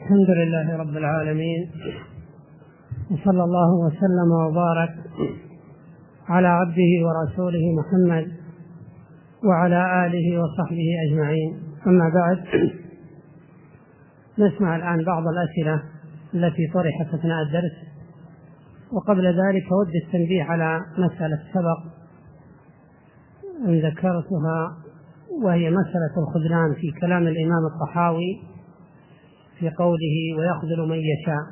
الحمد لله رب العالمين، وصلى الله وسلم وبارك على عبده ورسوله محمد وعلى آله وصحبه أجمعين. أما بعد، نسمع الآن بعض الأسئلة التي طرحت أثناء الدرس. وقبل ذلك أود التنبيه على مسألة سبق أن ذكرتها، وهي مسألة الخذلان في كلام الإمام الطحاوي في قوله ويخذل من يشاء.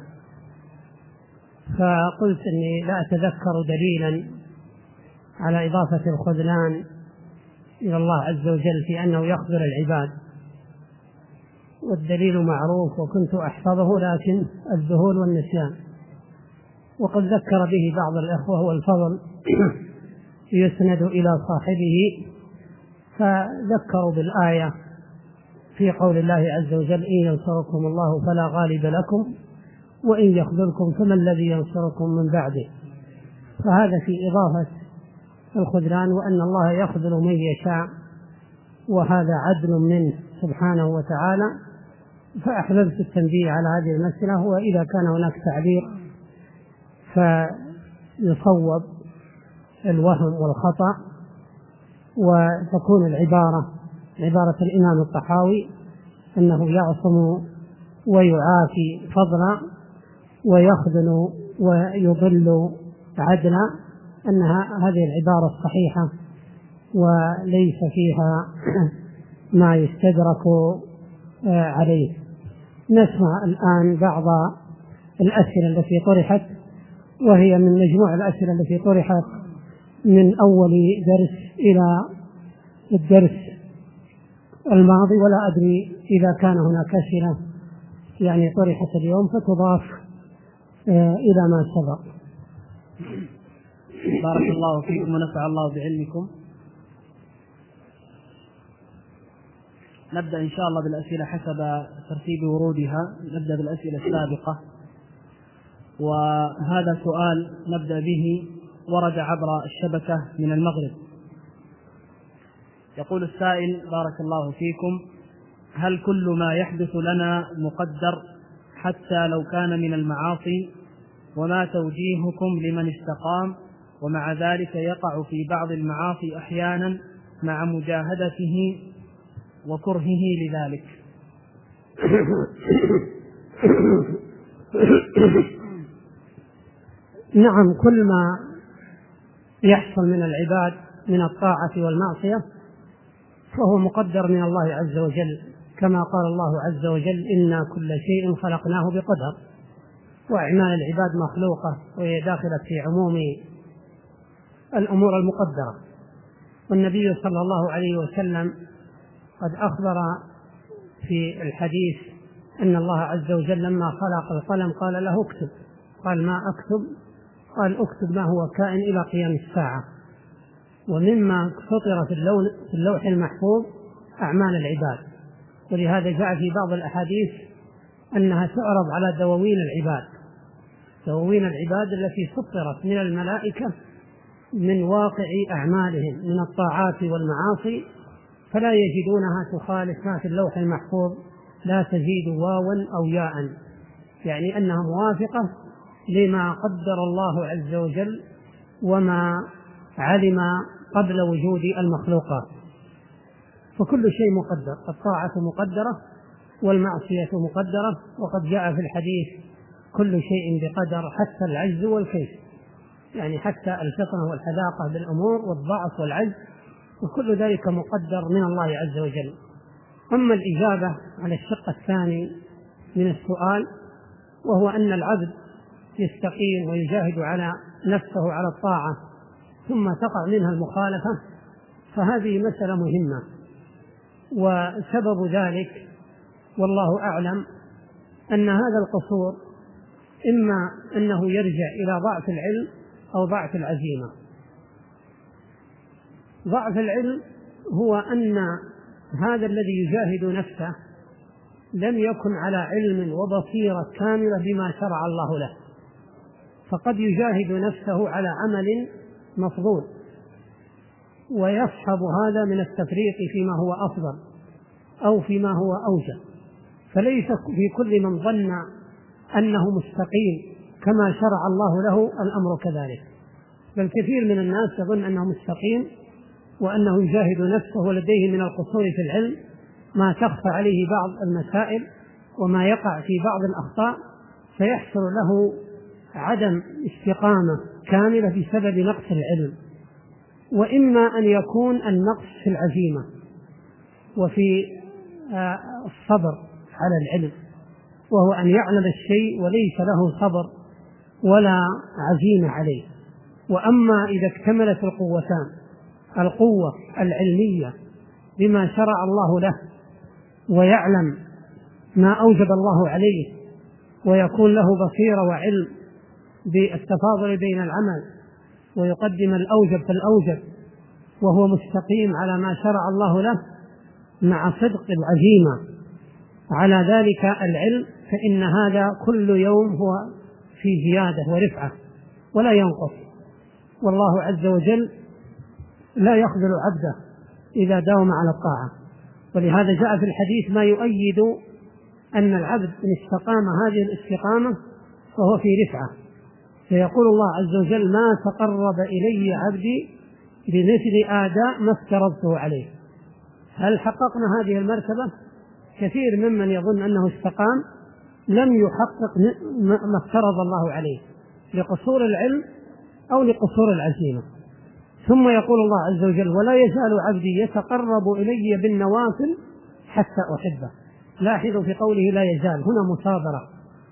فقلت أني لا أتذكر دليلا على إضافة الخذلان إلى الله عز وجل في أنه يخذل العباد، والدليل معروف وكنت أحفظه، لكن الذهول والنسيان. وقد ذكر به بعض الإخوة والفضل يسند إلى صاحبه، فذكروا بالآية في قول الله عز وجل إن ينصركم الله فلا غالب لكم وإن يخذلكم فمن الذي ينصركم من بعده. فهذا في إضافة الخذلان، وأن الله يخذل من يشاء، وهذا عدل منه سبحانه وتعالى. فأحببت التنبيه على هذه المسألة، وإذا كان هناك تعبير فيصوب الوهم والخطأ، وتكون عبارة الإمام الطحاوي أنه يعصم ويعافي فضلا ويخذل ويضل عدلا، أنها هذه العبارة الصحيحة وليس فيها ما يستدرك عليه. نسمع الآن بعض الأسئلة التي طرحت، وهي من مجموع الأسئلة التي طرحت من أول درس إلى الدرس الماضي، ولا أدري إذا كان هناك أسئلة يعني طرحت اليوم فتضاف إلى ما سبق. بارك الله فيكم ونفع الله بعلمكم. نبدأ إن شاء الله بالأسئلة حسب ترتيب ورودها. نبدأ بالأسئلة السابقة، وهذا سؤال نبدأ به ورد عبر الشبكة من المغرب. يقول السائل بارك الله فيكم: هل كل ما يحدث لنا مقدر حتى لو كان من المعاصي؟ وما توجيهكم لمن استقام ومع ذلك يقع في بعض المعاصي أحيانا مع مجاهدته وكرهه لذلك؟ نعم، كل ما يحصل من العباد من الطاعة والمعصية فهو مقدر من الله عز وجل، كما قال الله عز وجل إنا كل شيء خلقناه بقدر. وأعمال العباد مخلوقة، وهي داخلة في عموم الأمور المقدرة. والنبي صلى الله عليه وسلم قد أخبر في الحديث أن الله عز وجل لما خلق القلم قال له اكتب، قال ما أكتب؟ قال اكتب ما هو كائن إلى قيام الساعة. ومما سطر في اللوح المحفوظ أعمال العباد، ولهذا جاء في بعض الأحاديث أنها تعرض على دواوين العباد التي سطرت من الملائكة من واقع أعمالهم من الطاعات والمعاصي، فلا يجدونها تخالف ما في اللوح المحفوظ، لا تزيد واوا أو ياء، يعني أنها موافقة لما قدر الله عز وجل وما علم قبل وجود المخلوقات. فكل شيء مقدر، الطاعة مقدرة والمعصية مقدرة. وقد جاء في الحديث كل شيء بقدر حتى العجز والكيس، يعني حتى الفطنة والحذاقة بالأمور والضعف والعجز، وكل ذلك مقدر من الله عز وجل. أما الإجابة على الشق الثاني من السؤال، وهو أن العبد يستقيم ويجاهد على نفسه على الطاعة ثم تقع منها المخالفة، فهذه مسألة مهمة. وسبب ذلك والله أعلم أن هذا القصور إما أنه يرجع إلى ضعف العلم أو ضعف العزيمة. ضعف العلم هو أن هذا الذي يجاهد نفسه لم يكن على علم وبصيرة كاملة بما شرع الله له، فقد يجاهد نفسه على عمل مفضول ويصحب هذا من التفريط فيما هو أفضل أو فيما هو أوجه، فليس في كل من ظن أنه مستقيم كما شرع الله له الأمر كذلك، بل كثير من الناس يظن أنه مستقيم وأنه يجاهد نفسه ولديه من القصور في العلم ما تخفى عليه بعض المسائل وما يقع في بعض الأخطاء، فيحصل له عدم استقامة كاملة بسبب نقص العلم. وإما أن يكون النقص في العزيمة وفي الصبر على العلم، وهو أن يعلم الشيء وليس له صبر ولا عزيمة عليه. وأما إذا اكتملت القوتان، القوة العلمية بما شرع الله له ويعلم ما أوجب الله عليه ويكون له بصيرة وعلم بالتفاضل بين العمل ويقدم الأوجب فالأوجب وهو مستقيم على ما شرع الله له مع صدق العزيمة على ذلك العلم، فإن هذا كل يوم هو في زيادة ورفعة ولا ينقص. والله عز وجل لا يخذل عبده إذا داوم على الطاعة، ولهذا جاء في الحديث ما يؤيد أن العبد إن استقام هذه الاستقامة فهو في رفعة. فيقول الله عز وجل: ما تقرب إلي عبدي بمثل آداء ما افترضته عليه. هل حققنا هذه المرتبة؟ كثير ممن يظن أنه استقام لم يحقق ما افترض الله عليه لقصور العلم أو لقصور العزيمة. ثم يقول الله عز وجل: ولا يزال عبدي يتقرب إلي بالنوافل حتى أحبه. لاحظوا في قوله لا يزال، هنا مصابرة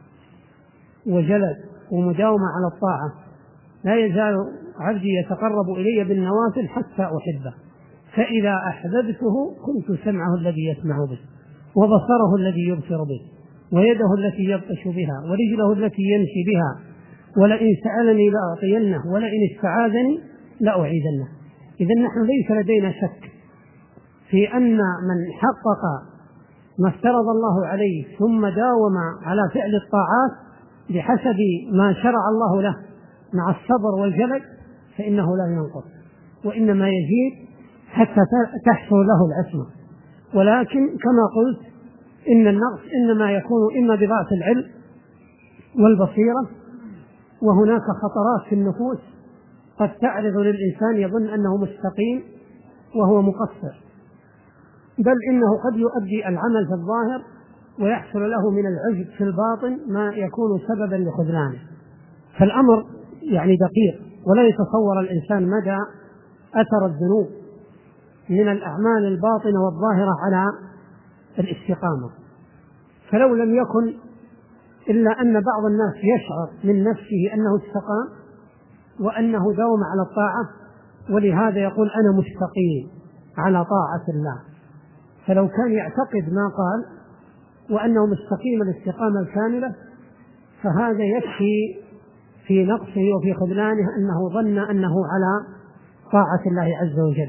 وجلد ومداومة على الطاعة. لا يزال عبدي يتقرب إلي بالنوافل حتى أحبه، فإذا أحببته كنت سمعه الذي يسمع به وبصره الذي يبصر به ويده التي يبطش بها ورجله التي يمشي بها، ولئن سألني لأعطينه ولئن استعاذني لأعيذنه. إذن نحن ليس لدينا شك في أن من حقق ما افترض الله عليه ثم داوم على فعل الطاعات بحسب ما شرع الله له مع الصبر والجلد فإنه لا ينقص، وإنما يزيد حتى تحصل له العصمة. ولكن كما قلت إن النقص إنما يكون إما بضعف العلم والبصيرة، وهناك خطرات في النفوس قد تعرض للإنسان يظن أنه مستقيم وهو مقصر، بل إنه قد يؤدي العمل في الظاهر ويحصل له من العجب في الباطن ما يكون سببا لخذلانه. فالأمر يعني دقيق، ولا يتصور الإنسان مدى أثر الذنوب من الأعمال الباطنة والظاهرة على الاستقامة. فلو لم يكن إلا أن بعض الناس يشعر من نفسه أنه استقام وأنه داوم على الطاعة، ولهذا يقول أنا مستقيم على طاعة الله، فلو كان يعتقد ما قال وأنه مستقيم الاستقامة الكاملة فهذا يكفي في نقصه وفي خذلانه أنه ظن أنه على طاعة الله عز وجل.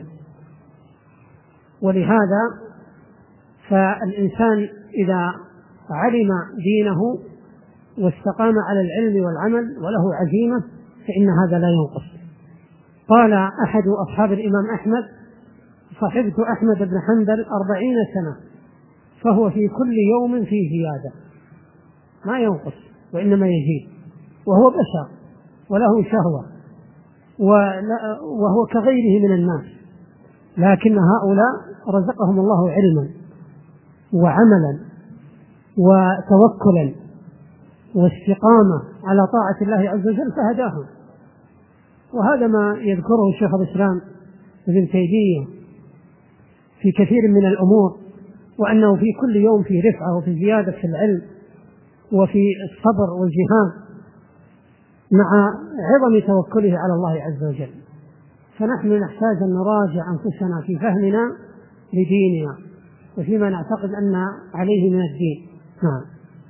ولهذا فالإنسان إذا علم دينه واستقام على العلم والعمل وله عزيمة فإن هذا لا ينقص. قال أحد أصحاب الإمام أحمد: صحبت أحمد بن حنبل 40 سنة فهو في كل يوم في زيادة، ما ينقص وإنما يزيد، وهو بشر وله شهوة وهو كغيره من الناس، لكن هؤلاء رزقهم الله علما وعملا وتوكلا واستقامة على طاعة الله عز وجل فهداهم. وهذا ما يذكره شيخ الإسلام ابن تيمية في كثير من الأمور، وأنه في كل يوم في رفعة وفي زيادة في العلم وفي الصبر والجهاد مع عظم توكله على الله عز وجل. فنحن نحتاج أن نراجع أنفسنا في فهمنا لديننا وفيما نعتقد أن عليه من الدين. نعم.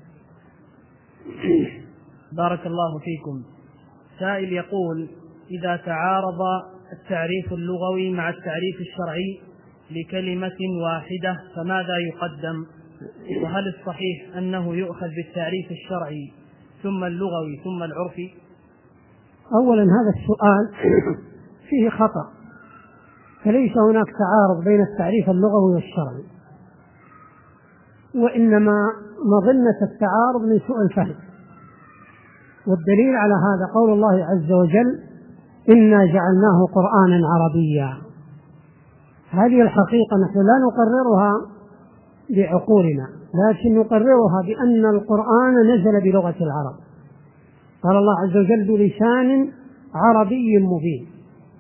بارك الله فيكم. سائل يقول: إذا تعارض التعريف اللغوي مع التعريف الشرعي لكلمة واحدة فماذا يقدم؟ وهل الصحيح أنه يؤخذ بالتعريف الشرعي ثم اللغوي ثم العرفي؟ أولا هذا السؤال فيه خطأ، فليس هناك تعارض بين التعريف اللغوي والشرعي، وإنما مظنة التعارض من سوء الفهم. والدليل على هذا قول الله عز وجل: إنا جعلناه قرآنا عربيا. هذه الحقيقة نحن لا نقررها بعقولنا، لكن نقررها بأن القرآن نزل بلغة العرب. قال الله عز وجل: بلسان عربي مبين.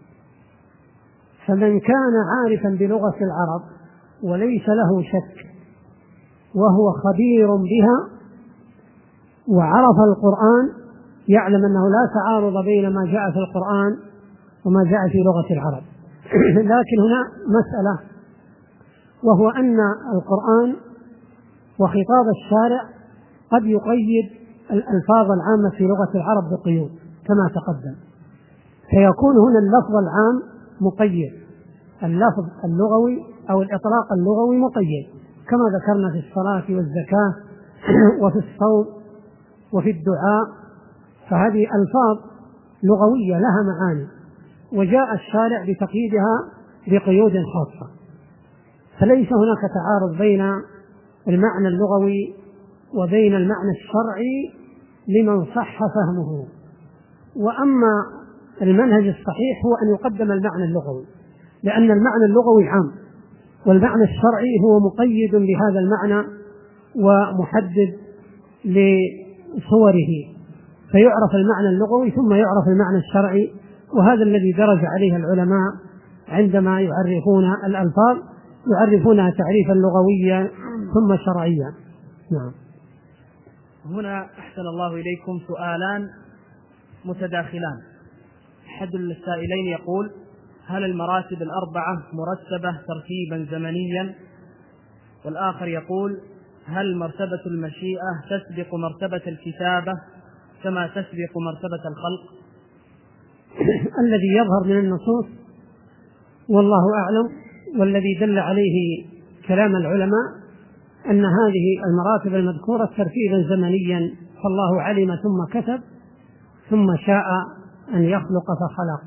فمن كان عارفا بلغة العرب وليس له شك وهو خبير بها وعرف القرآن يعلم أنه لا تعارض بين ما جاء في القرآن وما جاء في لغة العرب. لكن هنا مسألة، وهو أن القرآن وخطاب الشارع قد يقيد الألفاظ العامة في لغة العرب بقيود كما تقدم، فيكون هنا اللفظ العام مقيد، اللفظ اللغوي أو الإطلاق اللغوي مقيد، كما ذكرنا في الصلاة والزكاة وفي الصوم وفي الدعاء، فهذه ألفاظ لغوية لها معاني، وجاء الشارع بتقييدها بقيود خاصة، فليس هناك تعارض بين المعنى اللغوي وبين المعنى الشرعي لمن صح فهمه. وأما المنهج الصحيح هو أن يقدم المعنى اللغوي، لأن المعنى اللغوي عام، والمعنى الشرعي هو مقيد بهذا المعنى ومحدد لصوره، فيعرف المعنى اللغوي ثم يعرف المعنى الشرعي، وهذا الذي درج عليه العلماء عندما يعرفون الألفاظ، يعرفونها تعريفا لغويا ثم شرعيا. نعم. هنا أحسن الله إليكم سؤالان متداخلان. أحد السائلين يقول: هل المراتب الأربعة مرتبة ترتيبا زمنيا؟ والآخر يقول: هل مرتبة المشيئة تسبق مرتبة الكتابة كما تسبق مرتبة الخلق؟ الذي يظهر من النصوص والله أعلم، والذي دل عليه كلام العلماء، أن هذه المراتب المذكورة ترتيبا زمنيا، فالله علم ثم كتب ثم شاء أن يخلق فخلق.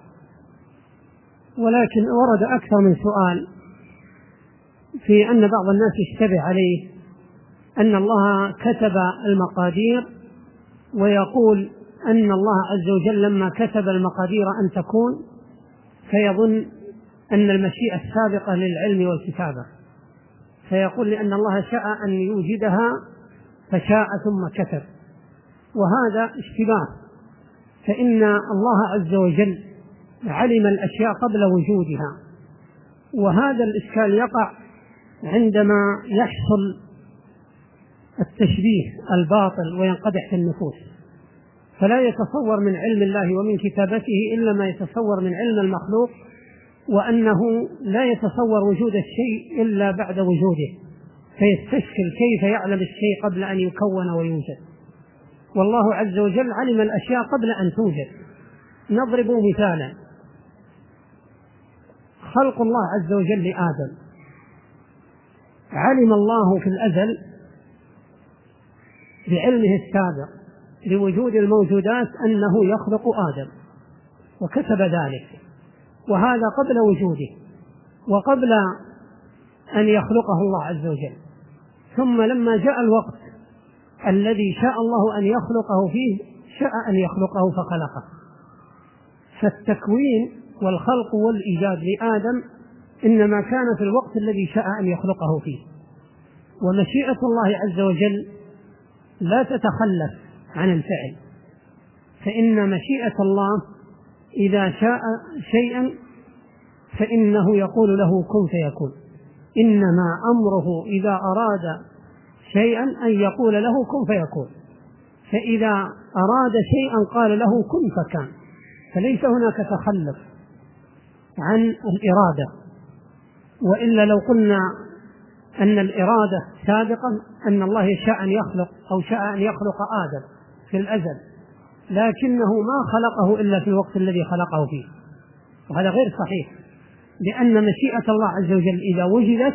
ولكن ورد أكثر من سؤال في أن بعض الناس يشتبه عليه أن الله كتب المقادير، ويقول أن الله عز وجل لما كتب المقادير أن تكون فيظن أن المشيئة السابقة للعلم والكتابة، فيقول لأن الله شاء أن يوجدها فشاء ثم كتب، وهذا اشتباه، فإن الله عز وجل علم الأشياء قبل وجودها، وهذا الإشكال يقع عندما يحصل التشبيه الباطل وينقدح في النفوس، فلا يتصور من علم الله ومن كتابته إلا ما يتصور من علم المخلوق، وأنه لا يتصور وجود الشيء إلا بعد وجوده، فيستشكل كيف يعلم الشيء قبل أن يكون ويوجد، والله عز وجل علم الأشياء قبل أن توجد. نضرب مثالا: خلق الله عز وجل لآدم، علم الله في الأزل بعلمه السابق لوجود الموجودات أنه يخلق آدم وكتب ذلك، وهذا قبل وجوده وقبل أن يخلقه الله عز وجل. ثم لما جاء الوقت الذي شاء الله أن يخلقه فيه شاء أن يخلقه فخلقه. فالتكوين والخلق والإيجاد لآدم إنما كان في الوقت الذي شاء أن يخلقه فيه، ومشيئة الله عز وجل لا تتخلف عن الفعل، فإن مشيئة الله إذا شاء شيئا فإنه يقول له كن فيكون، إنما أمره إذا أراد شيئا أن يقول له كن فيكون، فإذا أراد شيئا قال له كن فكان، فليس هناك تخلف عن الإرادة. وإلا لو قلنا أن الإرادة سابقا أن الله يشاء أن يخلق أو شاء أن يخلق آدم في الأزل، لكنه ما خلقه إلا في الوقت الذي خلقه فيه، وهذا غير صحيح، لأن مشيئة الله عز وجل إذا وجدت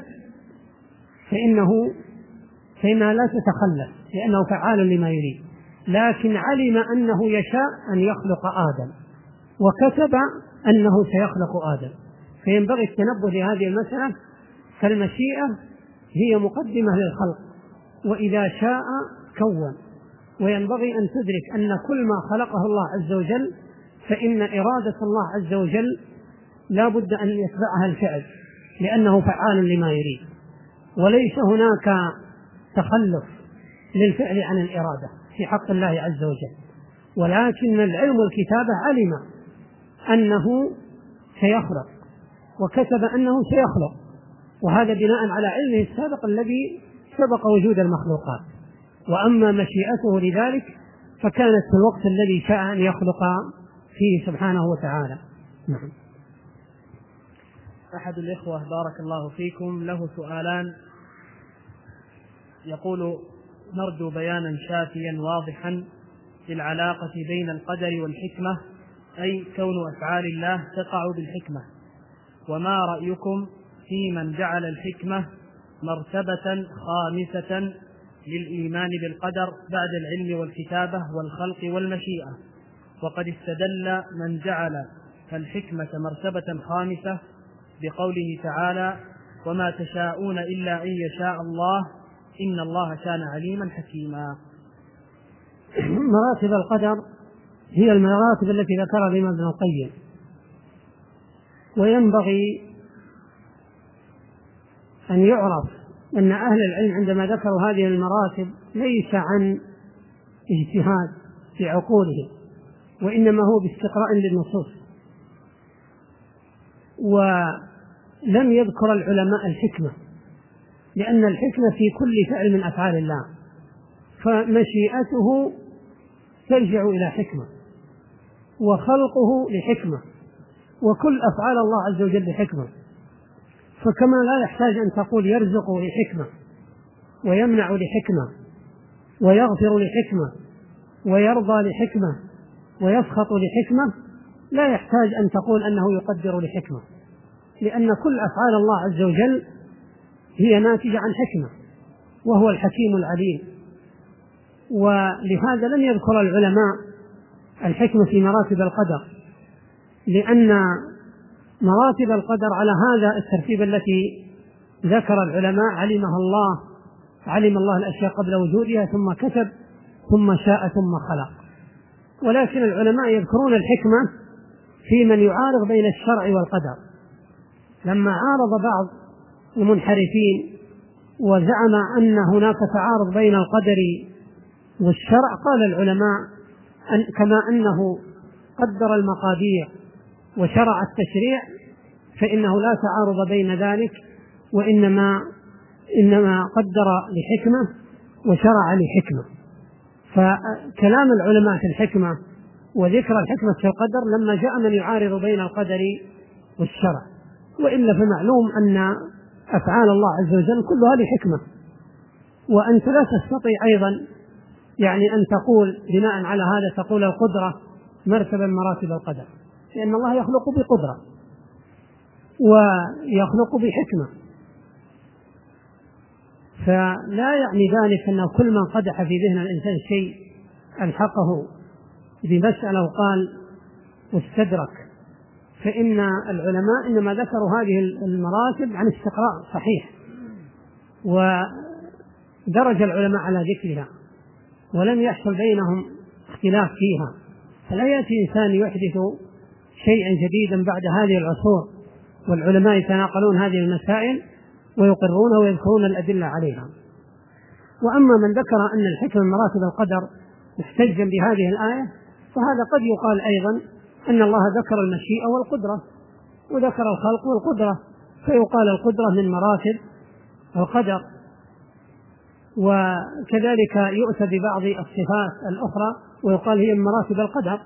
فإنها لا تتخلف، لأنه فعال لما يريد، لكن علم أنه يشاء أن يخلق آدم وكتب أنه سيخلق آدم، فينبغي التنبه لهذه المسألة، فالمشيئة هي مقدمة للخلق، وإذا شاء كون. وينبغي أن تدرك أن كل ما خلقه الله عز وجل فإن إرادة الله عز وجل لا بد أن يتبعها الفعل، لأنه فعال لما يريد، وليس هناك تخلف للفعل عن الإرادة في حق الله عز وجل. ولكن العلم والكتابة علم أنه سيخلق وكتب أنه سيخلق، وهذا بناء على علمه السابق الذي سبق وجود المخلوقات. وأما مشيئته لذلك فكانت في الوقت الذي شاء أن يخلق فيه سبحانه وتعالى. نعم. أحد الإخوة بارك الله فيكم له سؤالان، يقول: نرجو بيانا شافيا واضحا للعلاقة بين القدر والحكمة، أي كون أفعال الله تقع بالحكمة، وما رأيكم في من جعل الحكمة مرتبة خامسة للإيمان بالقدر بعد العلم والكتابة والخلق والمشيئة؟ وقد استدل من جعل الحكمة مرتبة خامسة بقوله تعالى: وما تشاءون إلا أن يشاء الله إن الله كان عليما حكيما. مراتب القدر هي المراتب التي ذكرها الإمام ابن القيم، وينبغي أن يعرف أن أهل العلم عندما ذكروا هذه المراتب ليس عن اجتهاد في عقولهم، وإنما هو باستقراء للنصوص. ولم يذكر العلماء الحكمة، لأن الحكمة في كل فعل من أفعال الله، فمشيئته ترجع إلى حكمة، وخلقه لحكمة، وكل أفعال الله عز وجل لحكمة. فكما لا يحتاج أن تقول يرزق لحكمة ويمنع لحكمة ويغفر لحكمة ويرضى لحكمة ويسخط لحكمة، لا يحتاج أن تقول أنه يقدر لحكمة، لأن كل أفعال الله عز وجل هي ناتجة عن حكمة، وهو الحكيم العليم. ولهذا لم يذكر العلماء الحكمة في مراتب القدر، لأن مراتب القدر على هذا الترتيب التي ذكر العلماء علم الله الأشياء قبل وجودها، ثم كتب، ثم شاء، ثم خلق. ولكن العلماء يذكرون الحكمة في من يعارض بين الشرع والقدر. لما عارض بعض المنحرفين وزعم أن هناك تعارض بين القدر والشرع، قال العلماء كما أنه قدر المقادير وشرع التشريع فإنه لا تعارض بين ذلك، وإنما قدر لحكمة وشرع لحكمة. فكلام العلماء في الحكمة وذكر الحكمة في القدر لما جاء من يعارض بين القدر والشرع، وإلا فمعلوم أن أفعال الله عز وجل كلها لحكمة. وأنت لا تستطيع أيضا أن تقول بناء على هذا تقول القدرة مرتبة مراتب القدر، لأن الله يخلق بقدرة ويخلق بحكمة. فلا يعني ذلك أنه كل من قدح في ذهن الإنسان شيء ألحقه بمسألة وقال واستدرك، فإن العلماء إنما ذكروا هذه المراتب عن استقراء صحيح، ودرج العلماء على ذكرها ولم يحصل بينهم اختلاف فيها. فلا يأتي إنسان يحدث شيئا جديدا بعد هذه العصور والعلماء يتناقلون هذه المسائل ويقرونها ويذكرون الأدلة عليها. وأما من ذكر أن الحكمة مراتب القدر محتجا بهذه الآية، فهذا قد يقال أيضا أن الله ذكر المشيئة والقدرة وذكر الخلق والقدرة، فيقال القدرة من مراتب القدر. وكذلك يؤتى ببعض الصفات الأخرى ويقال هي من مراتب القدر.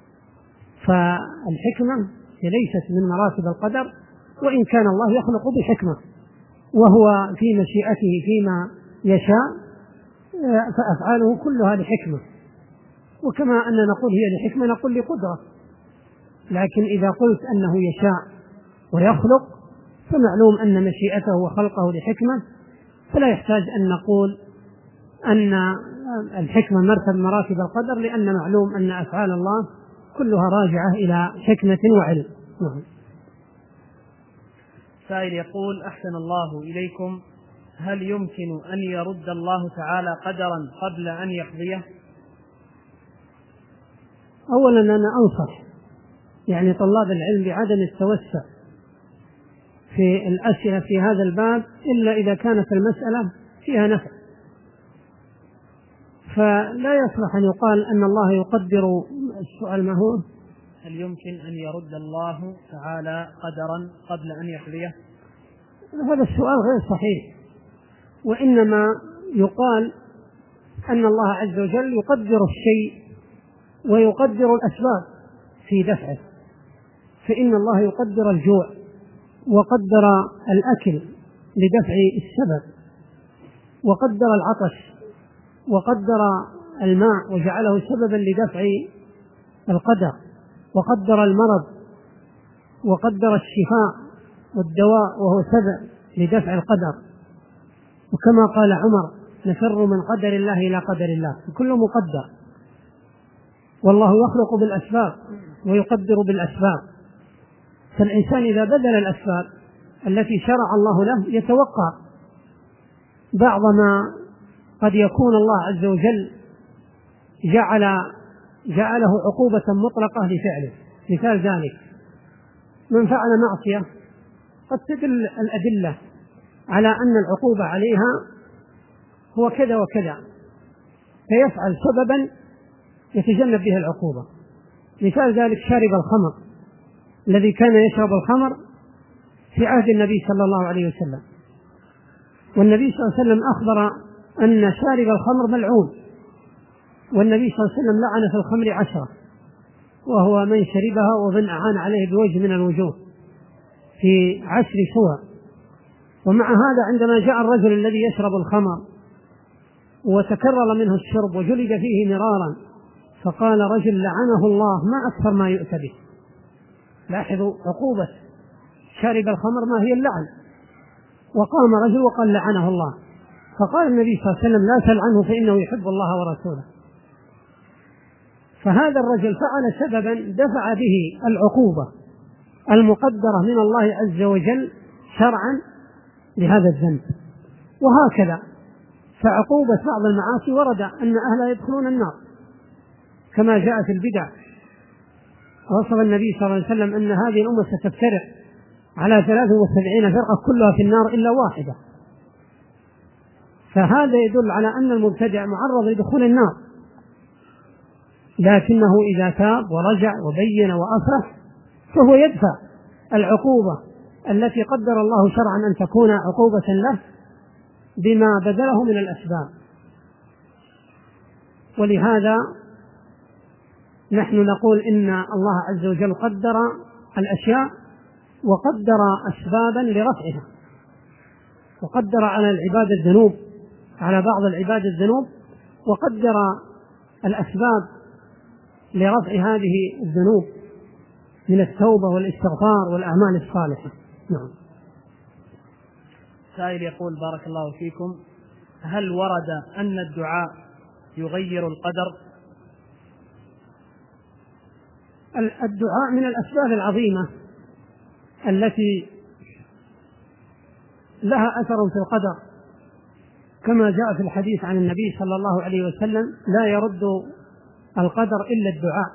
فالحكمة ليست من مراتب القدر، وإن كان الله يخلق بحكمة وهو في مشيئته فيما يشاء، فأفعاله كلها لحكمة. وكما أن نقول هي لحكمة نقول لقدرة، لكن إذا قلت أنه يشاء ويخلق فمعلوم أن مشيئته وخلقه لحكمة، فلا يحتاج أن نقول أن الحكمة مراتب القدر، لأن معلوم أن أفعال الله كلها راجعة إلى حكمة وعلم. سائل يقول: أحسن الله إليكم، هل يمكن أن يرد الله تعالى قدرا قبل أن يقضيه؟ أولا أنا أنصح يعني طلاب العلم بعدم التوسع في الأسئلة في هذا الباب إلا إذا كانت المسألة فيها نفع، فلا يصلح أن يقال أن الله يقدر. السؤال ما هو؟ هل يمكن أن يرد الله تعالى قدرا قبل أن يقضيه؟ هذا السؤال غير صحيح، وإنما يقال أن الله عز وجل يقدر الشيء ويقدر الأسباب في دفعه، فإن الله يقدر الجوع وقدر الأكل لدفع السبب، وقدر العطش وقدر الماء وجعله سببا لدفع القدر، وقدر المرض وقدر الشفاء والدواء وهو سبب لدفع القدر. وكما قال عمر: نفر من قدر الله إلى قدر الله، كل مقدر، والله يخلق بالأسباب ويقدر بالأسباب. فالإنسان إذا بذل الأسباب التي شرع الله له يتوقع بعض ما قد يكون الله عز وجل جعله عقوبة مطلقة لفعله. مثال ذلك: من فعل معصية قد تدل الأدلة على أن العقوبة عليها هو كذا وكذا، فيفعل سببا يتجنب به العقوبة. مثال ذلك شارب الخمر الذي كان يشرب الخمر في عهد النبي صلى الله عليه وسلم، والنبي صلى الله عليه وسلم أخبر أن شارب الخمر ملعون، والنبي صلى الله عليه وسلم لعن في الخمر 10، وهو من شربها ومن أعان عليه بوجه من الوجوه في 10 سور. ومع هذا عندما جاء الرجل الذي يشرب الخمر وتكرر منه الشرب وجلد فيه مرارا، فقال رجل: لعنه الله، ما أكثر ما يؤتى به. لاحظوا عقوبة شارب الخمر ما هي اللعن. وقام رجل وقال: لعنه الله. فقال النبي صلى الله عليه وسلم: لا تلعنه فإنه يحب الله ورسوله. فهذا الرجل فعل سببا دفع به العقوبة المقدرة من الله عز وجل شرعا لهذا الذنب. وهكذا فعقوبة بعض المعاصي ورد أن أهلها يدخلون النار، كما جاء في البدع. وصف النبي صلى الله عليه وسلم أن هذه الأمة ستفترق على 73 فرقة كلها في النار إلا واحدة. فهذا يدل على أن المبتدع معرض لدخول النار، لكنه إذا تاب ورجع وبين وأصلح فهو يدفع العقوبة التي قدر الله شرعا أن تكون عقوبة له بما بذله من الأسباب. ولهذا نحن نقول إن الله عز وجل قدر الأشياء وقدر أسبابا لرفعها، وقدر على العباد الذنوب، على بعض العباد الذنوب، وقدر الأسباب لرفع هذه الذنوب من التوبة والاستغفار والأعمال الصالحة. نعم. سائل يقول: بارك الله فيكم، هل ورد أن الدعاء يغير القدر؟ الدعاء من الأسباب العظيمة التي لها أثر في القدر، كما جاء في الحديث عن النبي صلى الله عليه وسلم: لا يرد القدر إلا الدعاء.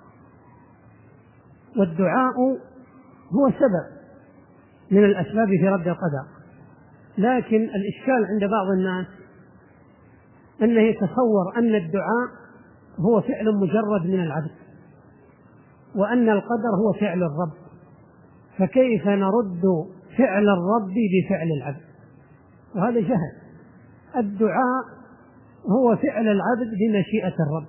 والدعاء هو سبب من الأسباب في رد القدر، لكن الإشكال عند بعض الناس أنه يتصور أن الدعاء هو فعل مجرد من العبد، وأن القدر هو فعل الرب، فكيف نرد فعل الرب بفعل العبد؟ وهذا جهل. الدعاء هو فعل العبد بمشيئة الرب،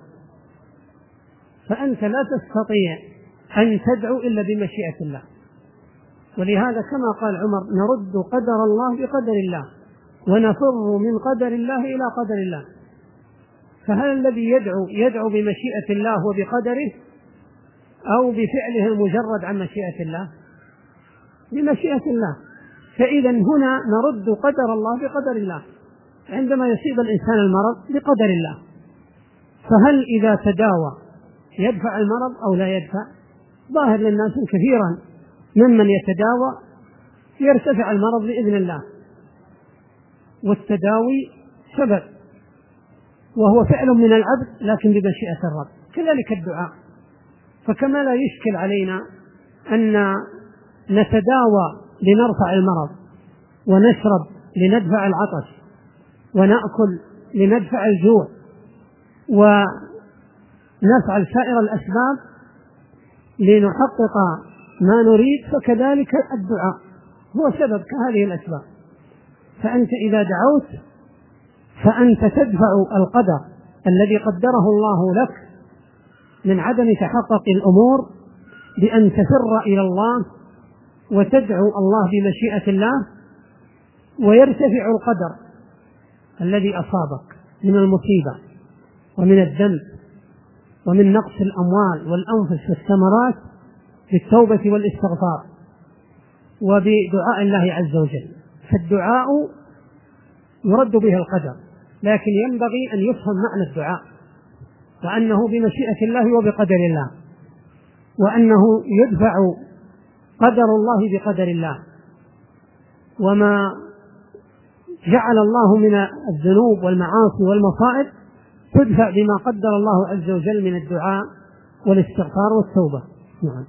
فأنت لا تستطيع أن تدعو إلا بمشيئة الله. ولهذا كما قال عمر: نرد قدر الله بقدر الله ونفر من قدر الله إلى قدر الله. فهل الذي يدعو بمشيئة الله وبقدره، أو بفعله المجرد عن مشيئة الله؟ بمشيئة الله. فإذا هنا نرد قدر الله بقدر الله. عندما يصيب الإنسان المرض بقدر الله، فهل إذا تداوى يدفع المرض أو لا يدفع؟ ظاهر للناس كثيرا ممن يتداوى يرتفع المرض بإذن الله، والتداوي سبب، وهو فعل من العبد لكن بمشيئة الرب. كذلك الدعاء، فكما لا يشكل علينا أن نتداوى لنرفع المرض، ونشرب لندفع العطش، ونأكل لندفع الجوع، ونفعل سائر الأسباب لنحقق ما نريد، فكذلك الدعاء هو سبب كهذه الأسباب. فأنت إذا دعوت فأنت تدفع القدر الذي قدره الله لك من عدم تحقق الأمور بأن تفر إلى الله وتدعو الله بمشيئة الله، ويرتفع القدر الذي أصابك من المصيبة ومن الذنب ومن نقص الأموال والأنفس والثمرات بالتوبة والاستغفار وبدعاء الله عز وجل. فالدعاء يرد به القدر، لكن ينبغي أن يفهم معنى الدعاء، وأنه بمشيئة الله وبقدر الله، وأنه يدفع قدر الله بقدر الله، وما جعل الله من الذنوب والمعاصي والمصائب تدفع بما قدر الله عز وجل من الدعاء والاستغفار والتوبة. نعم.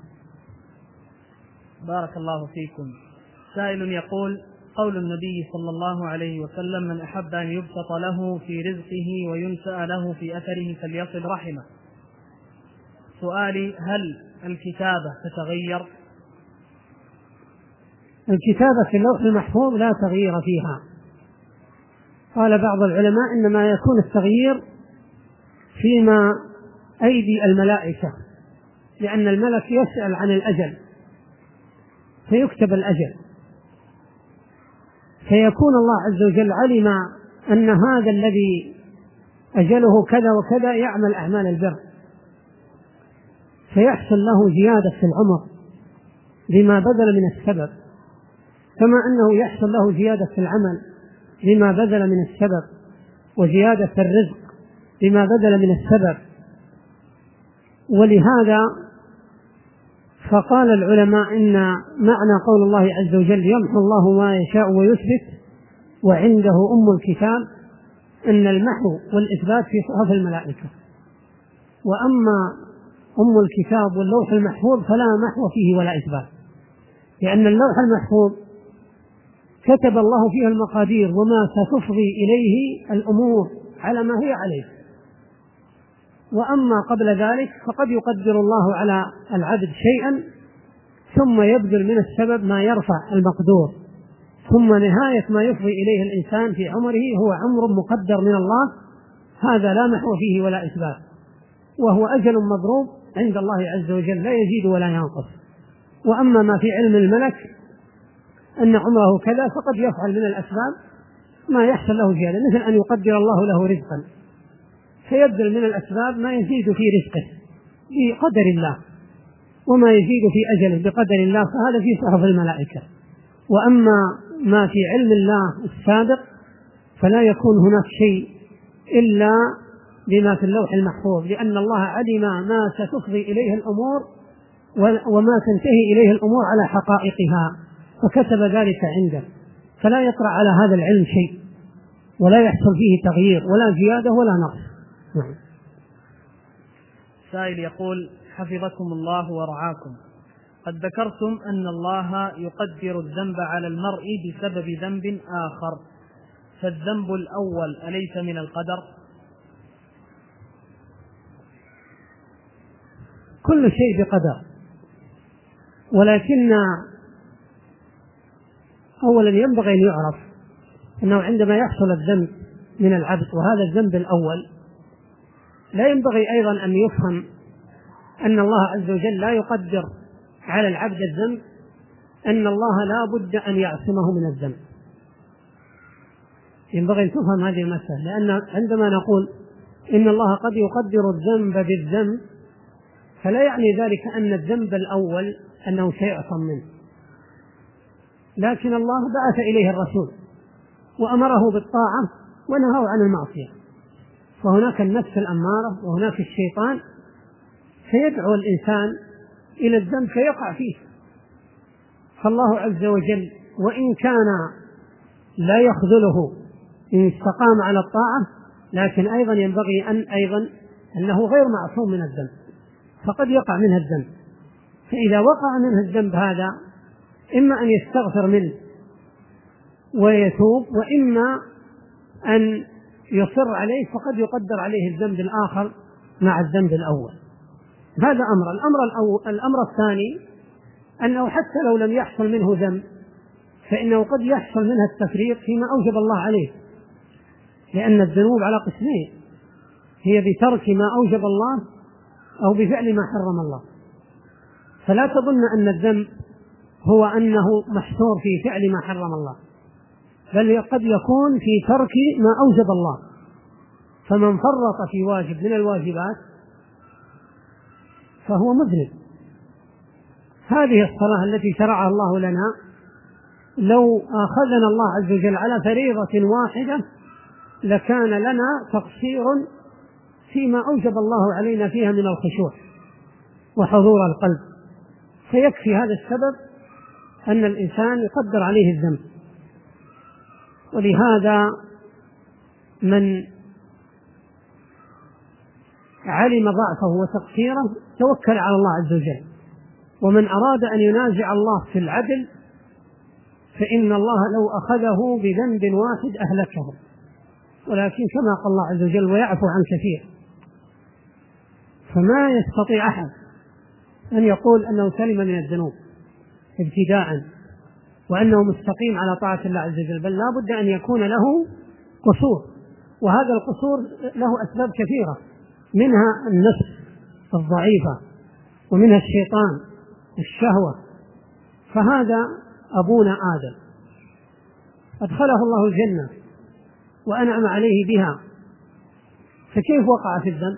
بارك الله فيكم. سائل يقول: قول النبي صلى الله عليه وسلم: من أحب أن يبسط له في رزقه وينسأ له في أثره فليصل رحمه. سؤالي: هل الكتابة تتغير؟ الكتابة في اللوح المحفوظ لا تغيير فيها. قال بعض العلماء إنما يكون التغيير فيما أيدي الملائكة، لأن الملك يسأل عن الأجل فيكتب الأجل، فيكون الله عز وجل علم أن هذا الذي أجله كذا وكذا يعمل أعمال البر، فيحصل له زيادة في العمر لما بذل من السبب، كما أنه يحصل له زيادة في العمل لما بذل من السبب، وزيادة في الرزق لما بذل من السبب. ولهذا فقال العلماء إن معنى قول الله عز وجل: يمحو الله ما يشاء ويثبت وعنده أم الكتاب، أن المحو والإثبات في صحف الملائكة، وأما أم الكتاب واللوح المحفوظ فلا محو فيه ولا إثبات، لأن اللوح المحفوظ كتب الله فيها المقادير وما ستفضي إليه الأمور على ما هي عليه. وأما قبل ذلك فقد يقدر الله على العبد شيئا ثم يبذل من السبب ما يرفع المقدور، ثم نهاية ما يفضي إليه الإنسان في عمره هو عمر مقدر من الله، هذا لا محو فيه ولا إثبات، وهو أجل مضروب عند الله عز وجل لا يزيد ولا ينقص. وأما ما في علم الملك أن عمره كذا فقد يفعل من الأسباب ما يحصل له زيادة، مثل أن يقدر الله له رزقا فيبذل من الأسباب ما يزيد في رزقه بقدر الله، وما يزيد في أجله بقدر الله، فهذا في صحف الملائكة. وأما ما في علم الله السابق فلا يكون هناك شيء إلا بما في اللوح المحفوظ، لأن الله علم ما ستفضي إليه الأمور وما تنتهي إليه الأمور على حقائقها، فكتب ذلك عنده، فلا يطرأ على هذا العلم شيء، ولا يحصل فيه تغيير ولا زيادة ولا نقص. نعم. سائل يقول: حفظكم الله ورعاكم، قد ذكرتم أن الله يقدر الذنب على المرء بسبب ذنب آخر، فالذنب الأول أليس من القدر؟ كل شيء بقدر، ولكن أولا ينبغي أن يعرف أنه عندما يحصل الذنب من العبد، وهذا الذنب الأول، لا ينبغي أيضا أن يفهم أن الله عز وجل لا يقدر على العبد الذنب، أن الله لا بد أن يعصمه من الذنب. ينبغي أن تفهم هذه المسألة، لأن عندما نقول إن الله قد يقدر الذنب بالذنب فلا يعني ذلك أن الذنب الأول أنه سيعصم منه، لكن الله بعث إليه الرسول وأمره بالطاعة ونهاه عن المعصية، فهناك النفس الأمارة وهناك الشيطان، فيدعو الإنسان إلى الذنب فيقع فيه. فالله عز وجل وإن كان لا يخذله إن استقام على الطاعة، لكن أيضا ينبغي أنه غير معصوم من الذنب، فقد يقع منها الذنب. فإذا وقع منها الذنب هذا إما أن يستغفر منه ويتوب، وإما أن يصر عليه، فقد يقدر عليه الذنب الآخر مع الذنب الأول. هذا أمر. الأمر الثاني أنه حتى لو لم يحصل منه ذنب فإنه قد يحصل منها التفريط فيما أوجب الله عليه، لأن الذنوب على قسمين: هي بترك ما أوجب الله أو بفعل ما حرم الله. فلا تظن أن الذنب هو أنه محصور في فعل ما حرم الله، بل قد يكون في ترك ما أوجب الله. فمن فرط في واجب من الواجبات فهو مذنب. هذه الصلاة التي شرعها الله لنا لو آخذنا الله عز وجل على فريضة واحدة لكان لنا تقصير فيما أوجب الله علينا فيها من الخشوع وحضور القلب، فيكفي هذا السبب أن الإنسان يقدر عليه الذنب. ولهذا من علم ضعفه وتقصيره توكل على الله عز وجل، ومن أراد أن ينازع الله في العدل فإن الله لو أخذه بذنب واحد أهلكه، ولكن كما قال الله عز وجل: ويعفو عن كثير. فما يستطيع أحد أن يقول أنه سلم من الذنوب ابتداء وأنه مستقيم على طاعة الله عز وجل، بل لا بد أن يكون له قصور، وهذا القصور له أسباب كثيرة، منها النفس الضعيفة، ومنها الشيطان الشهوة. فهذا أبونا آدم أدخله الله الجنة وأنعم عليه بها، فكيف وقع في الذنب؟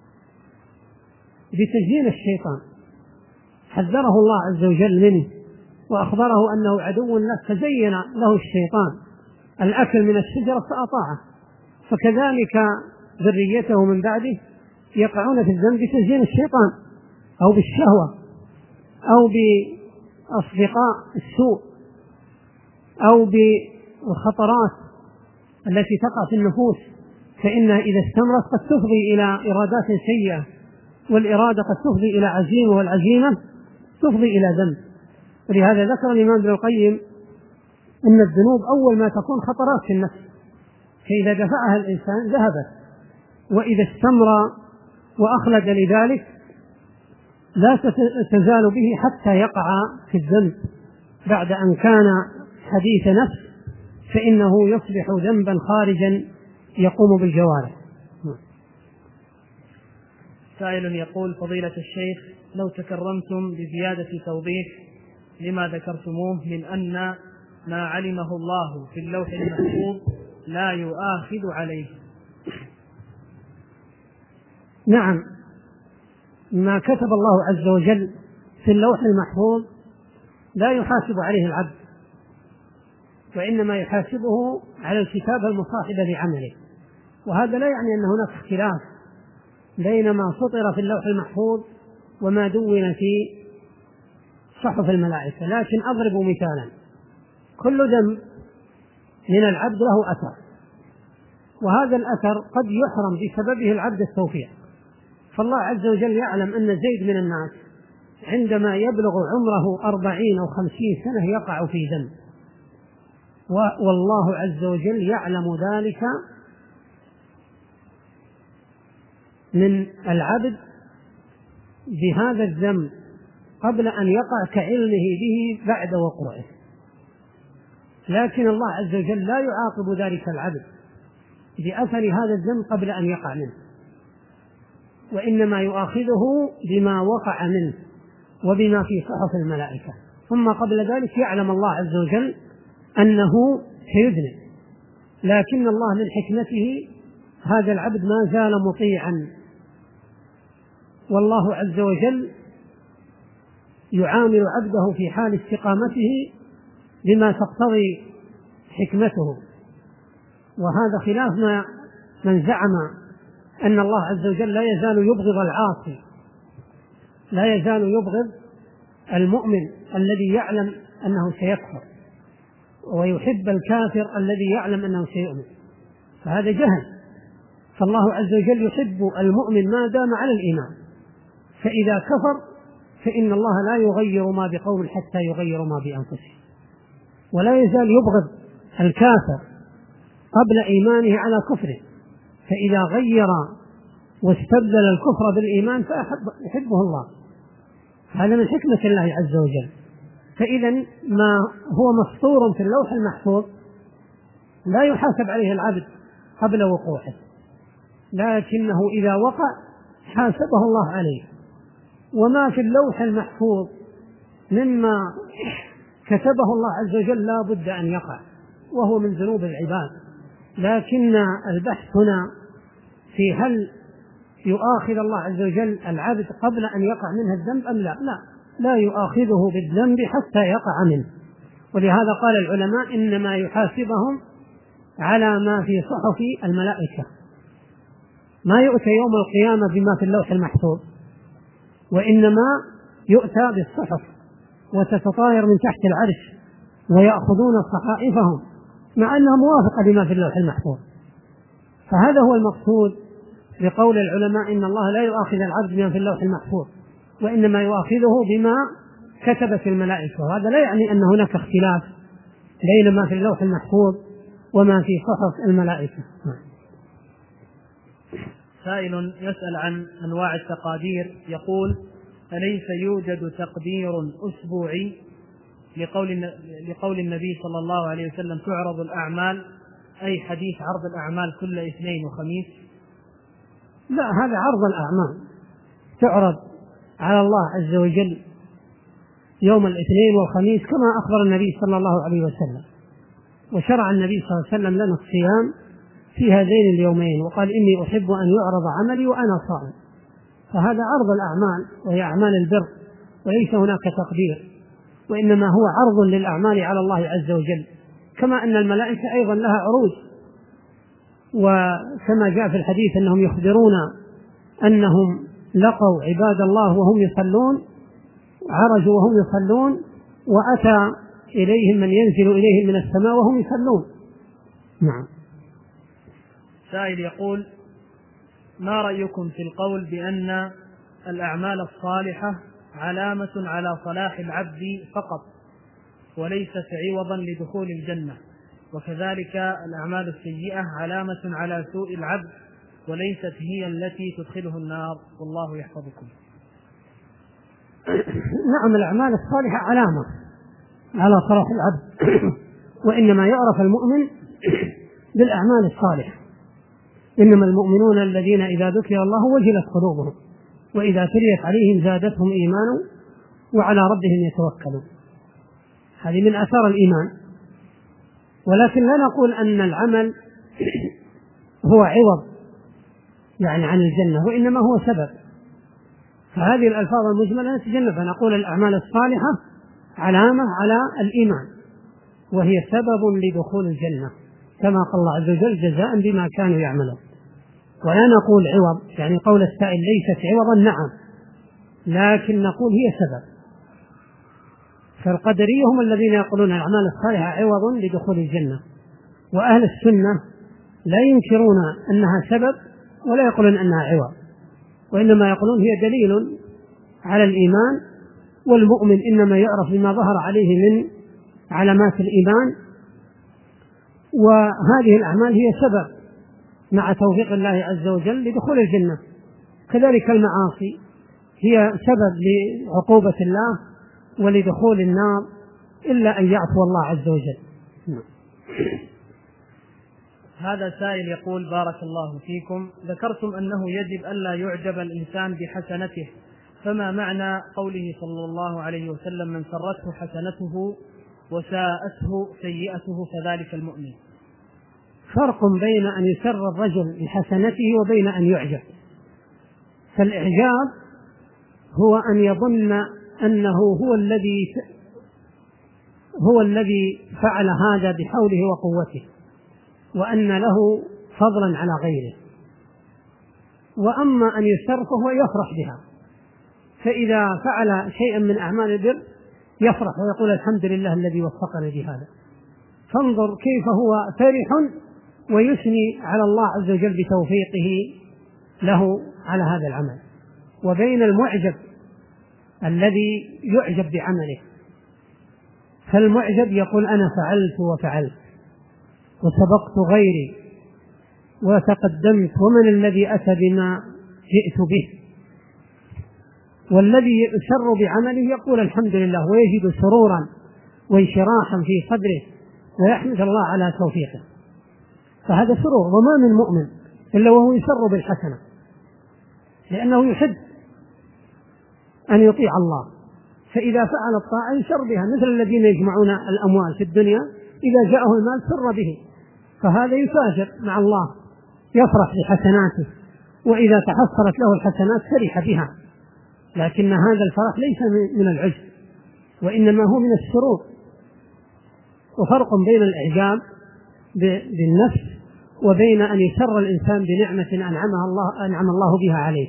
بتزيين الشيطان. حذره الله عز وجل منه وأخبره أنه عدو له، فزين له الشيطان الأكل من الشجرة فأطاعه. فكذلك ذريته من بعده يقعون في الذنب بتزيين الشيطان أو بالشهوة أو بأصدقاء السوء أو بالخطرات التي تقع في النفوس، فإنها إذا استمرت قد تفضي إلى إرادات سيئة، والإرادة قد تفضي إلى عزيمة، والعزيمة تفضي إلى ذنب. ولهذا ذكر الإمام ابن القيم أن الذنوب أول ما تكون خطرات في النفس، فإذا دفعها الإنسان ذهبت، وإذا استمر وأخلد لذلك لا تزال به حتى يقع في الذنب. بعد أن كان حديث نفس فإنه يصبح ذنبا خارجا يقوم بالجوارح. سائل يقول: فضيلة الشيخ، لو تكرمتم بزيادة توضيح لما ذكرتموه من أن ما علمه الله في اللوح المحفوظ لا يؤاخذ عليه. نعم، ما كتب الله عز وجل في اللوح المحفوظ لا يحاسب عليه العبد، وإنما يحاسبه على الكتابة المصاحبة لعمله. وهذا لا يعني أن هناك اختلاف بين ما سطر في اللوح المحفوظ وما دون في صحف الملائكة، لكن أضرب مثالا: كل ذنب من العبد له أثر، وهذا الأثر قد يحرم بسببه العبد التوفيق. فالله عز وجل يعلم أن زيد من الناس عندما يبلغ عمره 40 أو 50 سنة يقع في ذنب، والله عز وجل يعلم ذلك من العبد بهذا الذنب قبل أن يقع كعلمه به بعد وقوعه. لكن الله عز وجل لا يعاقب ذلك العبد بأثر هذا الذنب قبل أن يقع منه، وإنما يؤاخذه بما وقع منه وبما في صحف الملائكة. ثم قبل ذلك يعلم الله عز وجل أنه سيذنب، لكن الله من حكمته هذا العبد ما زال مطيعا، والله عز وجل يعامل عبده في حال استقامته بما تقتضي حكمته. وهذا خلاف من زعم أن الله عز وجل لا يزال يبغض العاصي، لا يزال يبغض المؤمن الذي يعلم أنه سيكفر، ويحب الكافر الذي يعلم أنه سيؤمن. فهذا جهل. فالله عز وجل يحب المؤمن ما دام على الإيمان، فإذا كفر فإن الله لا يغير ما بقوم حتى يغيروا ما بأنفسهم، ولا يزال يبغض الكافر قبل إيمانه على كفره، فإذا غير واستبدل الكفر بالإيمان فيحبه الله. هذا من حكمة الله عز وجل. فإذا ما هو مسطور في اللوح المحفوظ لا يحاسب عليه العبد قبل وقوعه، لكنه إذا وقع حاسبه الله عليه. وما في اللوح المحفوظ مما كتبه الله عز وجل لا بد أن يقع، وهو من ذنوب العباد. لكن البحث هنا في هل يؤاخذ الله عز وجل العبد قبل أن يقع منه الذنب أم لا؟ لا يؤاخذه بالذنب حتى يقع منه. ولهذا قال العلماء إنما يحاسبهم على ما في صحف الملائكة، ما يؤتى يوم القيامة بما في اللوح المحفوظ، وإنما يؤتى بالصحف وتتطاير من تحت العرش ويأخذون صحائفهم مع أنها موافقة لما في اللوح المحفوظ. فهذا هو المقصود بقول العلماء إن الله لا يؤاخذ العبد بما في اللوح المحفوظ، وإنما يؤاخذه بما كتبت الملائكة. وهذا لا يعني أن هناك اختلاف بين ما في اللوح المحفوظ وما في صحف الملائكة. سائل يسأل عن أنواع التقادير، يقول: أليس يوجد تقدير أسبوعي لقول النبي صلى الله عليه وسلم تعرض الأعمال، أي حديث عرض الأعمال كل اثنين وخميس؟ لا، هذا عرض الأعمال تعرض على الله عز وجل يوم الاثنين والخميس كما أخبر النبي صلى الله عليه وسلم. وشرع النبي صلى الله عليه وسلم لنا الصيام في هذين اليومين، وقال: إني أحب أن يعرض عملي وأنا صائم. فهذا عرض الأعمال وهي أعمال البر، وليس هناك تقدير، وإنما هو عرض للأعمال على الله عز وجل، كما أن الملائكة أيضا لها عروض. وكما جاء في الحديث أنهم يخبرون أنهم لقوا عباد الله وهم يصلون، عرجوا وهم يصلون، وأتى إليهم من ينزل إليهم من السماء وهم يصلون. نعم. سائل يقول: ما رأيكم في القول بأن الأعمال الصالحة علامة على صلاح العبد فقط وليست عوضا لدخول الجنة، وكذلك الأعمال السيئة علامة على سوء العبد وليست هي التي تدخله النار، والله يحفظكم؟ نعم، الأعمال الصالحة علامة على صلاح العبد، وإنما يعرف المؤمن بالأعمال الصالحة. إنما المؤمنون الذين إذا ذكر الله وجلت قلوبهم وإذا تليت عليهم زادتهم إيمانا وعلى ربهم يتوكلون. هذه من آثار الإيمان. ولكن لا نقول أن العمل هو عوض يعني عن الجنة، وإنما هو سبب. فهذه الألفاظ المجملة نتجنبها، نقول الأعمال الصالحة علامة على الإيمان وهي سبب لدخول الجنة، كما قال الله عز وجل: جزاء بما كانوا يعملون. ولا نقول عوض، يعني قول السائل ليست عوضا، نعم، لكن نقول هي سبب. فالقدرية هم الذين يقولون الأعمال الصالحة عوض لدخول الجنة، وأهل السنة لا ينكرون أنها سبب ولا يقولون أنها عوض، وإنما يقولون هي دليل على الإيمان، والمؤمن إنما يعرف بما ظهر عليه من علامات الإيمان، وهذه الأعمال هي سبب مع توفيق الله عز وجل لدخول الجنة. كذلك المعاصي هي سبب لعقوبة الله ولدخول النار، إلا أن يعفو الله عز وجل. هذا سائل يقول: بارك الله فيكم، ذكرتم أنه يجب ألا يعجب الإنسان بحسنته، فما معنى قوله صلى الله عليه وسلم: من سرته حسنته وساءته سيئته فذلك المؤمن؟ فرق بين أن يسر الرجل بحسنته وبين أن يعجب. فالإعجاب هو أن يظن أنه هو الذي فعل هذا بحوله وقوته، وأن له فضلا على غيره. وأما أن يسر فهو يفرح بها، فإذا فعل شيئا من أعمال البر يفرح ويقول: الحمد لله الذي وفقني بهذا. فانظر كيف هو فرح ويثني على الله عز وجل بتوفيقه له على هذا العمل، وبين المعجب الذي يعجب بعمله. فالمعجب يقول أنا فعلت وفعلت وسبقت غيري وتقدمت، ومن الذي أتى بما جئت به؟ والذي يسر بعمله يقول الحمد لله، ويجد سرورا وانشراحا في صدره ويحمد الله على توفيقه. فهذا سرور، وما من مؤمن إلا وهو يسر بالحسنة، لأنه يحب أن يطيع الله، فإذا فعل الطاعة يسر بها، مثل الذين يجمعون الأموال في الدنيا إذا جاءه المال سر به، فهذا يسافر مع الله يفرح بحسناته، وإذا تحصلت له الحسنات فرح بها، لكن هذا الفرح ليس من العجب، وإنما هو من السرور. وفرق بين الإعجاب بالنفس وبين أن يسر الإنسان بنعمة أنعم الله بها عليه.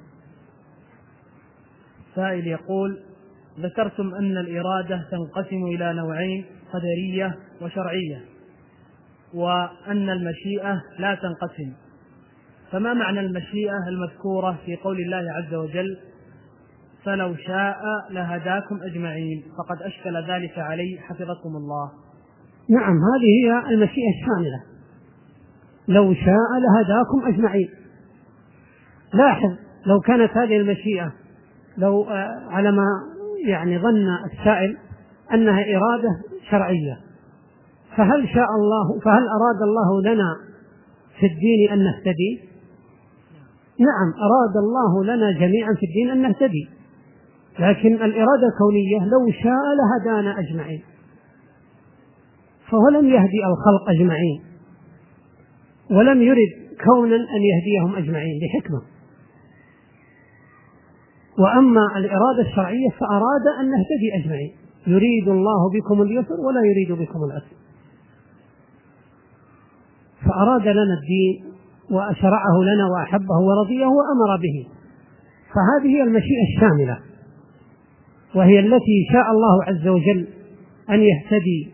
سائل يقول: ذكرتم أن الإرادة تنقسم إلى نوعين، قدرية وشرعية، وأن المشيئة لا تنقسم، فما معنى المشيئة المذكورة في قول الله عز وجل: فلو شاء لهداكم أجمعين؟ فقد أشكل ذلك علي حفظكم الله. نعم، هذه هي المشيئة الشاملة، لو شاء لهداكم أجمعين. لاحظ، لو كانت هذه المشيئة لو على ما ظن السائل أنها إرادة شرعية، فهل أراد الله لنا في الدين أن نهتدي؟ نعم، أراد الله لنا جميعا في الدين أن نهتدي، لكن الإرادة الكونية لو شاء لهدانا أجمعين، فهو لم يهدي الخلق أجمعين، ولم يرد كونا أن يهديهم أجمعين بحكمة. وأما الإرادة الشرعية فأراد أن نهتدي أجمعين، يريد الله بكم اليسر ولا يريد بكم العسر، فأراد لنا الدين وأشرعه لنا وأحبه ورضيه وأمر به. فهذه هي المشيئة الشاملة، وهي التي شاء الله عز وجل أن يهتدي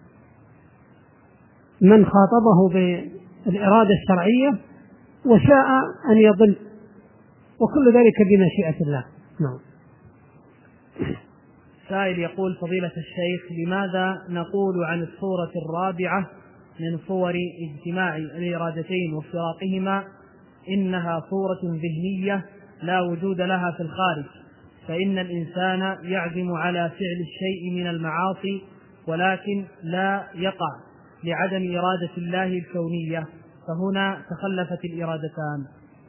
من خاطبه بالإرادة الشرعية، وشاء أن يضل، وكل ذلك بمشيئة الله. نعم. سائل يقول: فضيلة الشيخ، لماذا نقول عن الصورة الرابعة من صور اجتماع الإرادتين وافتراقهما إنها صورة ذهنية لا وجود لها في الخارج، فإن الإنسان يعزم على فعل الشيء من المعاصي ولكن لا يقع لعدم إرادة الله الكونية، فهنا تخلفت الإرادتان؟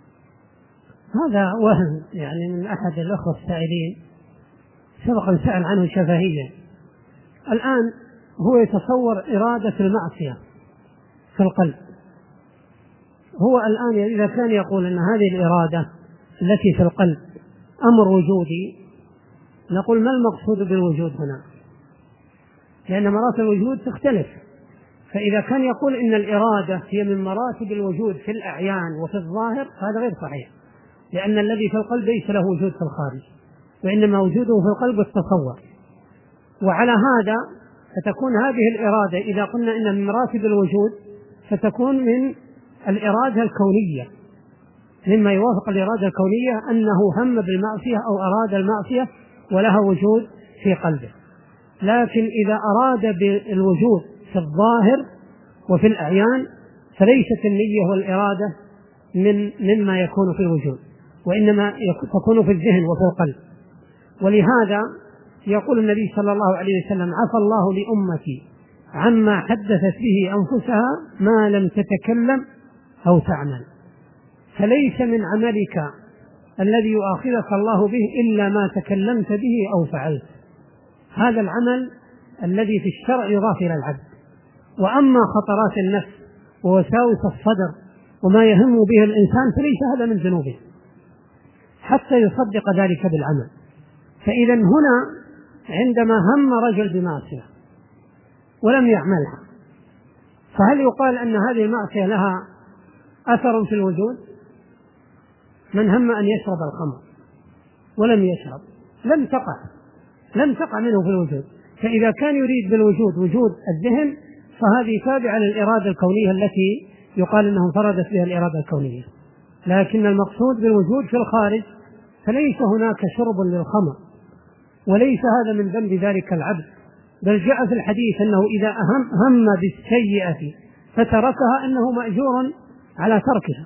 هذا وهم من أحد الأخوة السائلين، سبق أن سأل عنه شفهيا. الآن هو يتصور إرادة المعصية في القلب. هو الآن إذا كان يقول أن هذه الإرادة التي في القلب أمر وجودي، نقول ما المقصود بالوجود هنا؟ لأن مراتب الوجود تختلف. فإذا كان يقول إن الإرادة هي من مراتب الوجود في الأعيان وفي الظاهر، هذا غير صحيح، لأن الذي في القلب ليس له وجود في الخارج، وإنما وجوده في القلب التصور. وعلى هذا فتكون هذه الإرادة إذا قلنا إن من مراتب الوجود فتكون من الإرادة الكونية، مما يوافق الإرادة الكونية أنه هم بالمعصية أو أراد المعصية ولها وجود في قلبه. لكن إذا أراد بالوجود في الظاهر وفي الأعيان فليست النية والإرادة مما يكون في الوجود، وإنما تكون في الذهن وفي القلب. ولهذا يقول النبي صلى الله عليه وسلم: عفى الله لأمتي عما حدثت به أنفسها ما لم تتكلم أو تعمل. فليس من عملك الذي يؤاخذك الله به إلا ما تكلمت به أو فعلت. هذا العمل الذي في الشرع يضاف إلى العبد. وأما خطرات النفس ووساوس الصدر وما يهم به الإنسان فليس هذا من ذنوبه حتى يصدق ذلك بالعمل. فإذا هنا عندما هم رجل بمعصية ولم يعملها، فهل يقال أن هذه المعصية لها أثر في الوجود؟ من هم أن يشرب الخمر ولم يشرب لم تقع منه في الوجود. فإذا كان يريد بالوجود وجود الذهن فهذه تابعة للإرادة الكونية التي يقال أنه انفردت بها الإرادة الكونية. لكن المقصود بالوجود في الخارج فليس هناك شرب للخمر، وليس هذا من ذنب ذلك العبد، بل جاء في الحديث أنه إذا هم بالسيئة فتركها أنه مأجور على تركها.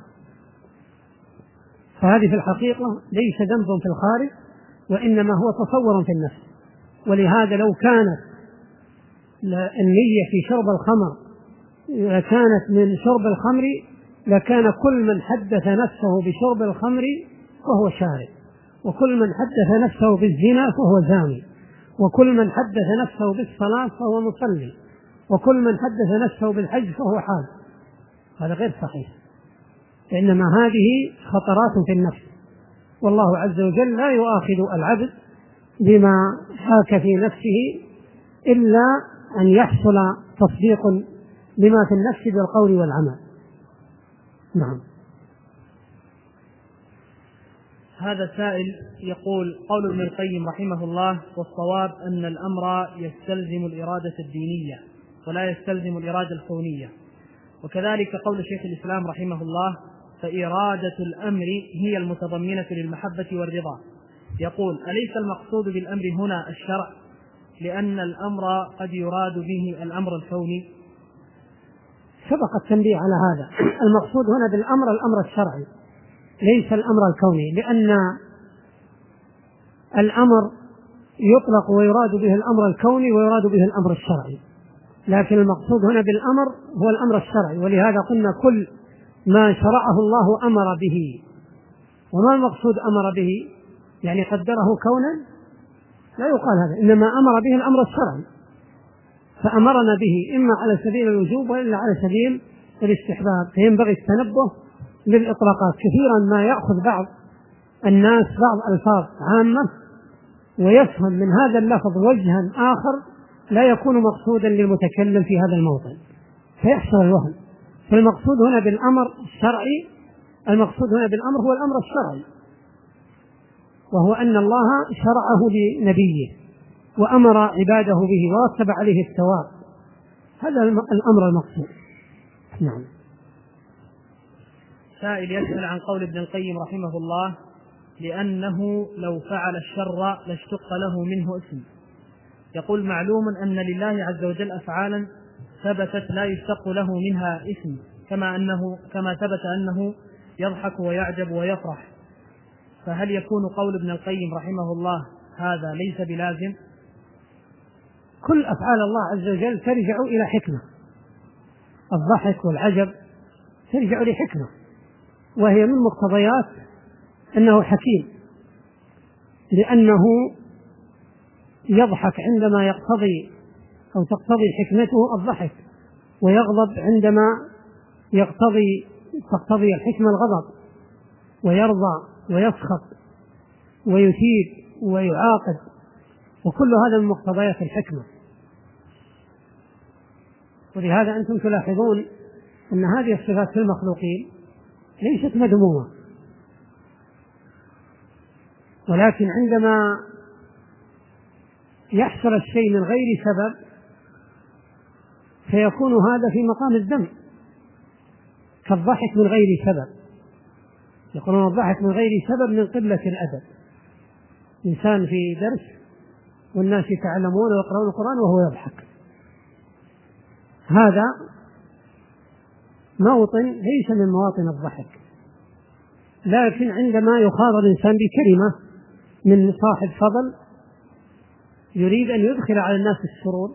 فهذه في الحقيقة ليس ذنب في الخارج، وإنما هو تصور في النفس. ولهذا لو كانت النية في شرب الخمر كانت من شرب الخمر لكان كل من حدث نفسه بشرب الخمر فهو شارب، وكل من حدث نفسه بالزنا فهو زاني، وكل من حدث نفسه بالصلاة فهو مصلي، وكل من حدث نفسه بالحج فهو حاج. هذا غير صحيح، إنما هذه خطرات في النفس، والله عز وجل لا يؤاخذ العبد بما حاك في نفسه إلا أن يحصل تصديق لما في النفس بالقول والعمل. نعم. هذا سائل يقول: قول ابن القيم رحمه الله: والصواب أن الأمر يستلزم الإرادة الدينية ولا يستلزم الإرادة الكونية، وكذلك قول شيخ الإسلام رحمه الله: فإرادة الأمر هي المتضمنة للمحبة والرضا. يقول: أليس المقصود بالأمر هنا الشرع، لأن الأمر قد يراد به الأمر الكوني؟ سبق التنبيه على هذا. المقصود هنا بالأمر الأمر الشرعي ليس الأمر الكوني، لأن الأمر يطلق ويراد به الأمر الكوني ويراد به الأمر الشرعي، لكن المقصود هنا بالأمر هو الأمر الشرعي. ولهذا قلنا كل ما شرعه الله أمر به. وما المقصود أمر به؟ يعني قدره كونا؟ لا يقال هذا، إنما أمر به الأمر الشرعي، فأمرنا به إما على سبيل الوجوب وإلا على سبيل الاستحباب. فينبغي التنبه للإطلاقات. كثيرا ما يأخذ بعض الناس بعض ألفاظ عامة ويفهم من هذا اللفظ وجها آخر لا يكون مقصودا للمتكلم في هذا الموطن فيحصل الوهم. فالمقصود هنا بالأمر الشرعي، المقصود هنا بالأمر هو الأمر الشرعي، وهو أن الله شرعه لنبيه وأمر عباده به ورتب عليه الثواب. هذا الأمر المقصود. نعم. سائل يسأل عن قول ابن القيم رحمه الله: لأنه لو فعل الشر لاشتق له منه اسم. يقول: معلوم أن لله عز وجل أفعالا ثبتت لا يشتق له منها اسم، كما ثبت أنه يضحك ويعجب ويفرح، فهل يكون قول ابن القيم رحمه الله هذا ليس بلازم؟ كل أفعال الله عز وجل ترجع إلى حكمة. الضحك والعجب ترجع لحكمة، وهي من مقتضيات أنه حكيم، لأنه يضحك عندما يقتضي أو تقتضي حكمته الضحك، ويغضب عندما تقتضي الحكمة الغضب، ويرضى ويسخط ويثيب ويعاقب، وكل هذا من مقتضيات الحكمة. ولهذا أنتم تلاحظون أن هذه الصفات في المخلوقين ليست مذمومة، ولكن عندما يحصل الشيء من غير سبب فيكون هذا في مقام الذم، كالضحك من غير سبب. يقولون الضحك من غير سبب من قلة الأدب. إنسان في درس والناس يتعلمون ويقرؤون القرآن وهو يضحك، هذا موطن ليس من مواطن الضحك. لكن عندما يخاض الإنسان بكلمة من صاحب فضل يريد أن يدخل على الناس السرور،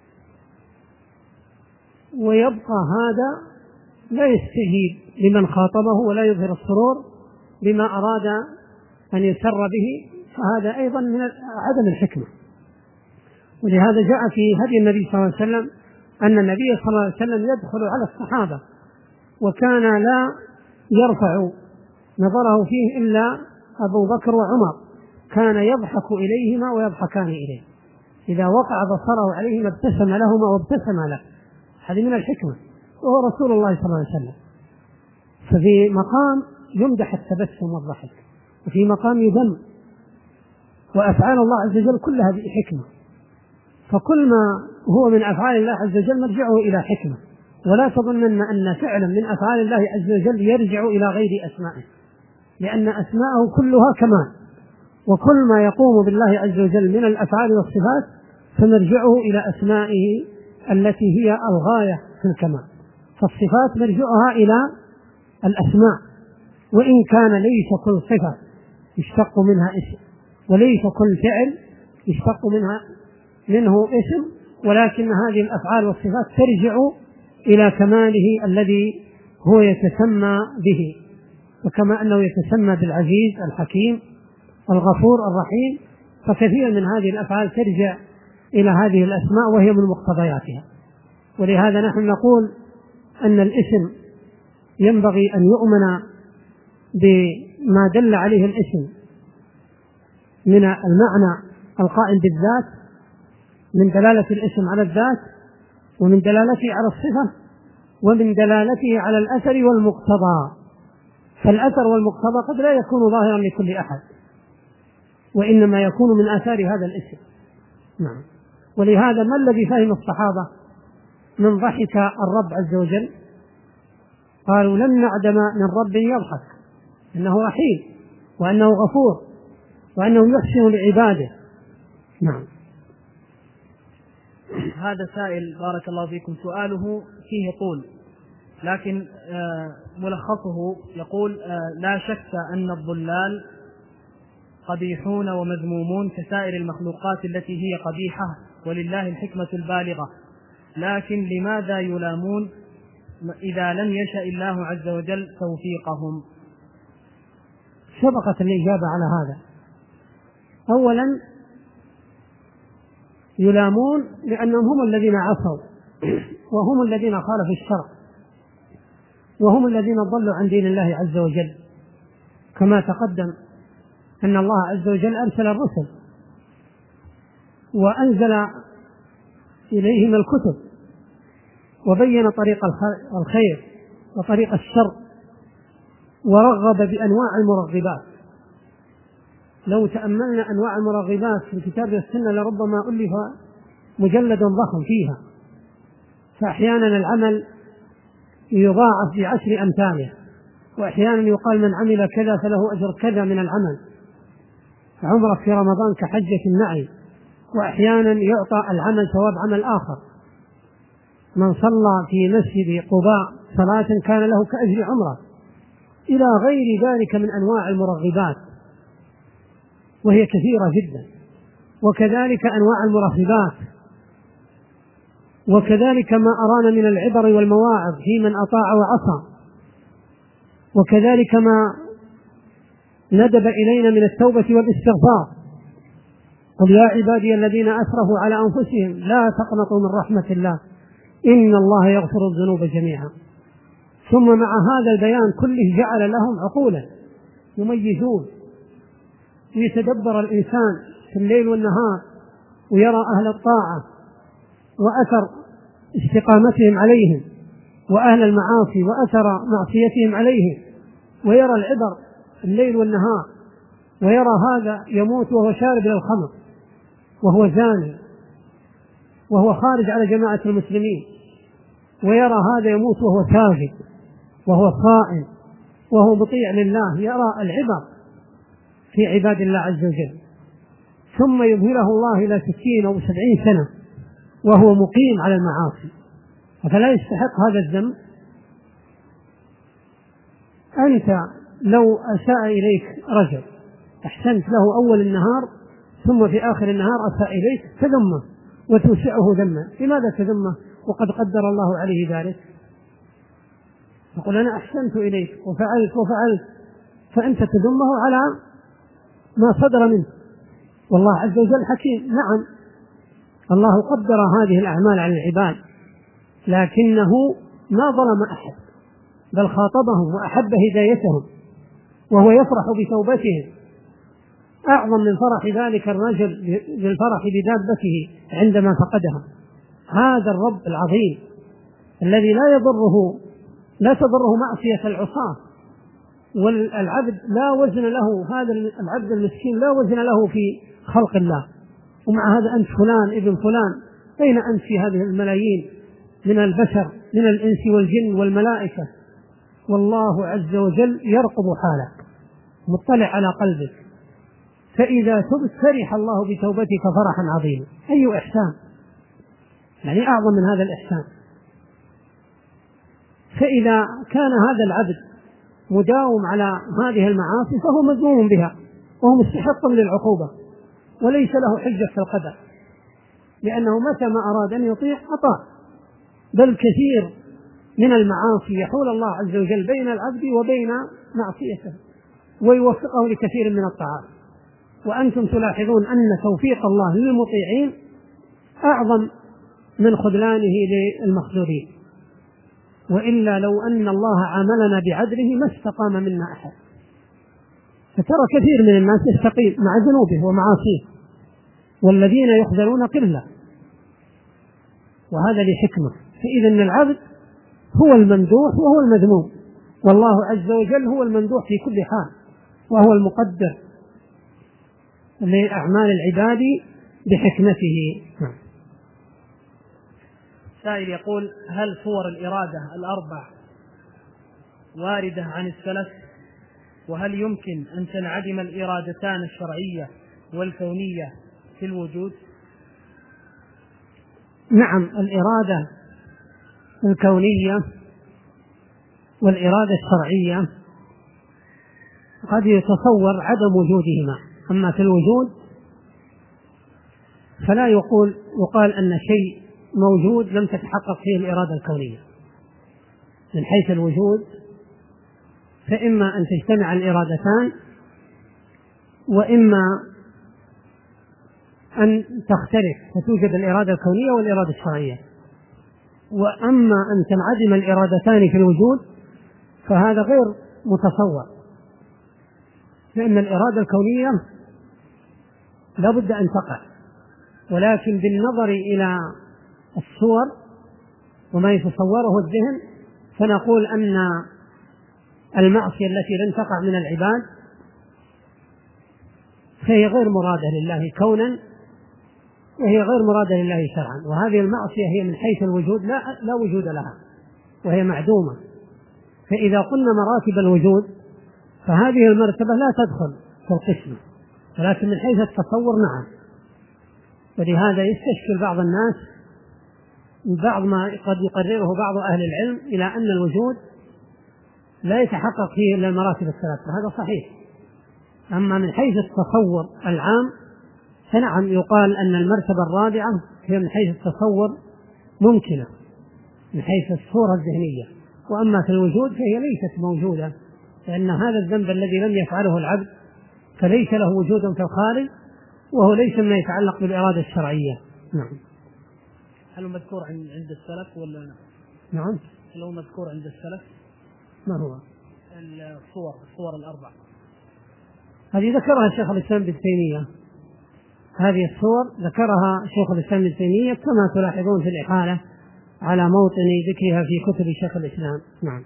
ويبقى هذا لا يستجيب لمن خاطبه ولا يظهر السرور بما أراد أن يسر به، فهذا أيضا من عدم الحكمة. ولهذا جاء في هدي النبي صلى الله عليه وسلم أن النبي صلى الله عليه وسلم يدخل على الصحابة وكان لا يرفع نظره فيه إلا أبو بكر وعمر، كان يضحك إليهما ويضحكان إليه، إذا وقع بصره عليهما ابتسم لهما وابتسم له. هذه من الحكمة، وهو رسول الله صلى الله عليه وسلم. ففي مقام يمدح التبسم والضحك، وفي مقام يذم. وأفعال الله عز وجل كلها بحكمة، فكل ما هو من أفعال الله عز وجل مرجعه إلى حكمة، ولا تظنن أن فعلا من أفعال الله عز وجل يرجع إلى غير أسمائه، لأن أسماءه كلها كمال، وكل ما يقوم بالله عز وجل من الأفعال والصفات فمرجعه إلى أسمائه التي هي الغاية في الكمال. فالصفات مرجعها إلى الأسماء، وإن كان ليس كل صفة يشتق منها اسم، وليس كل فعل يشتق منه اسم، ولكن هذه الأفعال والصفات ترجع إلى كماله الذي هو يتسمى به. وكما أنه يتسمى بالعزيز الحكيم الغفور الرحيم، فكثير من هذه الأفعال ترجع إلى هذه الأسماء وهي من مقتضياتها. ولهذا نحن نقول أن الاسم ينبغي أن يؤمن بما دل عليه الاسم من المعنى القائم بالذات، من دلالة الاسم على الذات، ومن دلالته على الصفة، ومن دلالته على الأثر والمقتضى. فالأثر والمقتضى قد لا يكون ظاهرا لكل أحد، وإنما يكون من آثار هذا الاسم. نعم. ولهذا ما الذي فهم الصحابة من ضحك الرب عز وجل؟ قالوا لن نعدم من رب يضحك، إنه رحيم وأنه غفور وأنه يحسن لعباده. نعم. هذا سائل بارك الله فيكم سؤاله فيه طول، لكن ملخصه يقول: لا شك أن الضلال قبيحون ومذمومون كسائر المخلوقات التي هي قبيحة، ولله الحكمة البالغة، لكن لماذا يلامون إذا لم يشأ الله عز وجل توفيقهم؟ سبقت الإجابة على هذا. أولا يلامون لأنهم هم الذين عصوا، وهم الذين خالفوا الشرع، وهم الذين ضلوا عن دين الله عز وجل، كما تقدم أن الله عز وجل أرسل الرسل وأنزل إليهم الكتب وبين طريق الخير وطريق الشر، ورغب بأنواع المرغبات. لو تأملنا أنواع المرغبات في الكتاب والسنة لربما ألف مجلد ضخم فيها. فأحيانا العمل يضاعف ب10 أمثاله، وأحيانا يقال من عمل كذا فله أجر كذا من العمل، عمرك في رمضان كحجة النعي. وأحيانا يعطى العمل ثواب عمل آخر، من صلى في مسجد قباء صلاة كان له كأجر عمره، إلى غير ذلك من أنواع المرغبات، وهي كثيرة جدا. وكذلك أنواع المرهبات، وكذلك ما أرانا من العبر والمواعظ في من أطاع وعصى، وكذلك ما ندب إلينا من التوبة والاستغفار. قل يا عبادي الذين أسرفوا على أنفسهم لا تقنطوا من رحمة الله إن الله يغفر الذنوب جميعا. ثم مع هذا البيان كله جعل لهم عقولا يميزون، يتدبر الإنسان في الليل والنهار ويرى أهل الطاعة وأثر استقامتهم عليهم، وأهل المعاصي وأثر معصيتهم عليهم، ويرى العبر الليل والنهار، ويرى هذا يموت وهو شارب للخمر وهو زاني وهو خارج على جماعة المسلمين، ويرى هذا يموت وهو ساجد وهو صائم وهو مطيع لله، يرى العبر في عباد الله عز وجل. ثم يظهره الله إلى 60 أو 70 سنة وهو مقيم على المعاصي، فلا يستحق هذا الذنب. أنت لو أساء إليك رجل أحسنت له أول النهار، ثم في آخر النهار أساء إليك، تذمه وتوسعه ذما. لماذا تذمه وقد قدر الله عليه ذلك؟ تقول أنا أحسنت إليك وفعلت، فأنت تذمه على ما صدر منه. والله عز وجل حكيم، نعم الله قدر هذه الأعمال على العباد، لكنه ما ظلم أحد، بل خاطبهم وأحب هدايتهم وهو يفرح بتوبتهم. أعظم من فرح ذلك الرجل بالفرح بدابته عندما فقدها. هذا الرب العظيم الذي لا تضره معصية العصاة، والعبد لا وزن له، هذا العبد المسكين لا وزن له في خلق الله. ومع هذا أنت فلان ابن فلان، أين أنت في هذه الملايين من البشر من الإنس والجن والملائكة، والله عز وجل يرقب حالك مطلع على قلبك، فإذا تبت فرح الله بتوبتك فرحا عظيما. أي إحسان، يعني أعظم من هذا الإحسان. فإذا كان هذا العبد مداوم على هذه المعاصي فهو مذموم بها وهو مستحق للعقوبة، وليس له حجة في القدر، لأنه متى ما أراد أن يطيع أطاع. بل كثير من المعاصي يحول الله عز وجل بين العبد وبين معصيته ويوفقه لكثير من الطاعات. وأنتم تلاحظون أن توفيق الله للمطيعين أعظم من خذلانه للمخذولين، وإلا لو أن الله عاملنا بعدله ما استقام منا أحد. فترى كثير من الناس يستقيم مع ذنوبه ومعاصيه، والذين يخذلون قلة، وهذا لحكمة. فإذا العبد هو الممدوح وهو المذموم، والله عز وجل هو الممدوح في كل حال، وهو المقدر لأعمال العباد بحكمته. سائل يقول: هل صور الإرادة الأربع واردة عن السلف؟ وهل يمكن أن تنعدم الإرادتان الشرعية والكونية في الوجود؟ نعم، الإرادة الكونية والإرادة الشرعية قد يتصور عدم وجودهما، أما في الوجود فلا يقال أن شيء موجود لم تتحقق فيه الإرادة الكونية. من حيث الوجود فإما أن تجتمع الإرادتان، وإما أن تختلف فتوجد الإرادة الكونية والإرادة الشرعية. وأما أن تنعدم الإرادتان في الوجود فهذا غير متصور، لأن الإرادة الكونية لا بد أن تقع، ولكن بالنظر إلى الصور وما يتصوره الذهن فنقول أن المعصية التي لن تقع من العباد فهي غير مرادة لله كونا، وهي غير مرادة لله شرعا. وهذه المعصية هي من حيث الوجود لا وجود لها، وهي معدومة. فإذا قلنا مراتب الوجود فهذه المرتبة لا تدخل في القسمة، ولكن من حيث التصور نعم. ولهذا يستشكل بعض الناس بعض ما قد يقرره بعض أهل العلم إلى أن الوجود لا يتحقق فيه إلا المراتب الثلاثة، هذا صحيح. أما من حيث التصور العام فنعم يقال أن المرتبة الرابعة هي من حيث التصور ممكنة من حيث الصورة الذهنية، وأما في الوجود فهي ليست موجودة، لأن هذا الذنب الذي لم يفعله العبد فليس له وجود في الخارج، وهو ليس ما يتعلق بالإرادة الشرعية. نعم. هل هو مذكور عند السلف ولا؟ نعم. هل هو مذكور عند السلف؟ ما هو؟ الصور الأربع هذه ذكرها شيخ الإسلام ابن تيمية، هذه الصور ذكرها شيخ الإسلام ابن تيمية كما تلاحظون في الإحالة على موطن ذكرها في كتب شيخ الإسلام. نعم.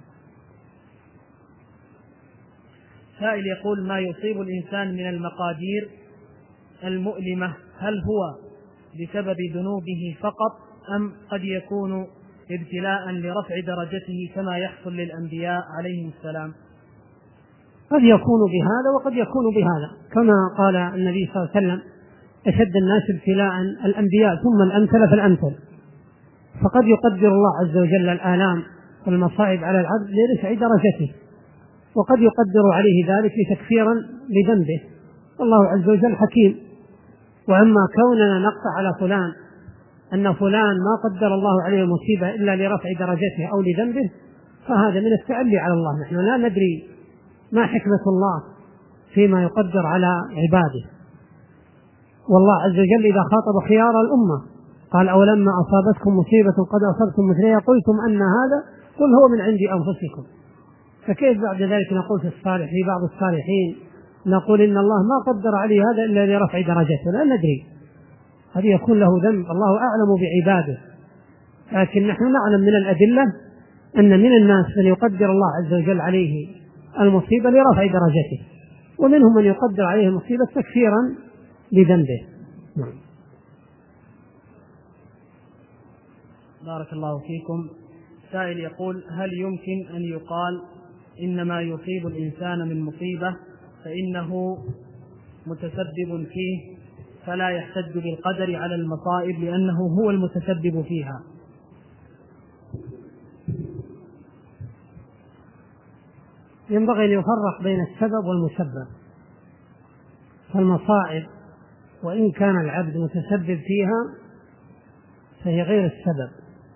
سائل يقول: ما يصيب الإنسان من المقادير المؤلمة هل هو بسبب ذنوبه فقط، أم قد يكون ابتلاء لرفع درجته كما يحصل للأنبياء عليهم السلام؟ قد يكون بهذا وقد يكون بهذا، كما قال النبي صلى الله عليه وسلم: أشد الناس ابتلاء الأنبياء ثم الأمثل فالأمثل. فقد يقدر الله عز وجل الآلام والمصائب على العبد لرفع درجته، وقد يقدر عليه ذلك لتكفيرا لذنبه، والله عز وجل حكيم. وأما كوننا نقطع على فلان أن فلان ما قدر الله عليه المصيبة إلا لرفع درجته أو لذنبه فهذا من التعلي على الله. نحن لا ندري ما حكمة الله فيما يقدر على عباده. والله عز وجل إذا خاطب خيار الأمة قال: أولما أصابتكم مصيبة قد أصبتم مثلها قلتم أن هذا، قل هو من عند أنفسكم. فكيف بعد ذلك نقول في بعض الصالحين نقول إن الله ما قدر عليه هذا إلا لرفع درجته؟ لا ندري، هذا يكون له ذنب، الله أعلم بعباده. لكن نحن نعلم من الأدلة أن من الناس من يقدر الله عز وجل عليه المصيبة لرفع درجته، ومنهم من يقدر عليه المصيبة تكفيرا لذنبه. بارك الله فيكم. سائل يقول: هل يمكن أن يقال إن ما يصيب الإنسان من مصيبة فإنه متسبب فيه فلا يحتج بالقدر على المصائب لأنه هو المتسبب فيها؟ ينبغي أن يفرق بين السبب والمسبب. فالمصائب وإن كان العبد متسبب فيها فهي غير السبب.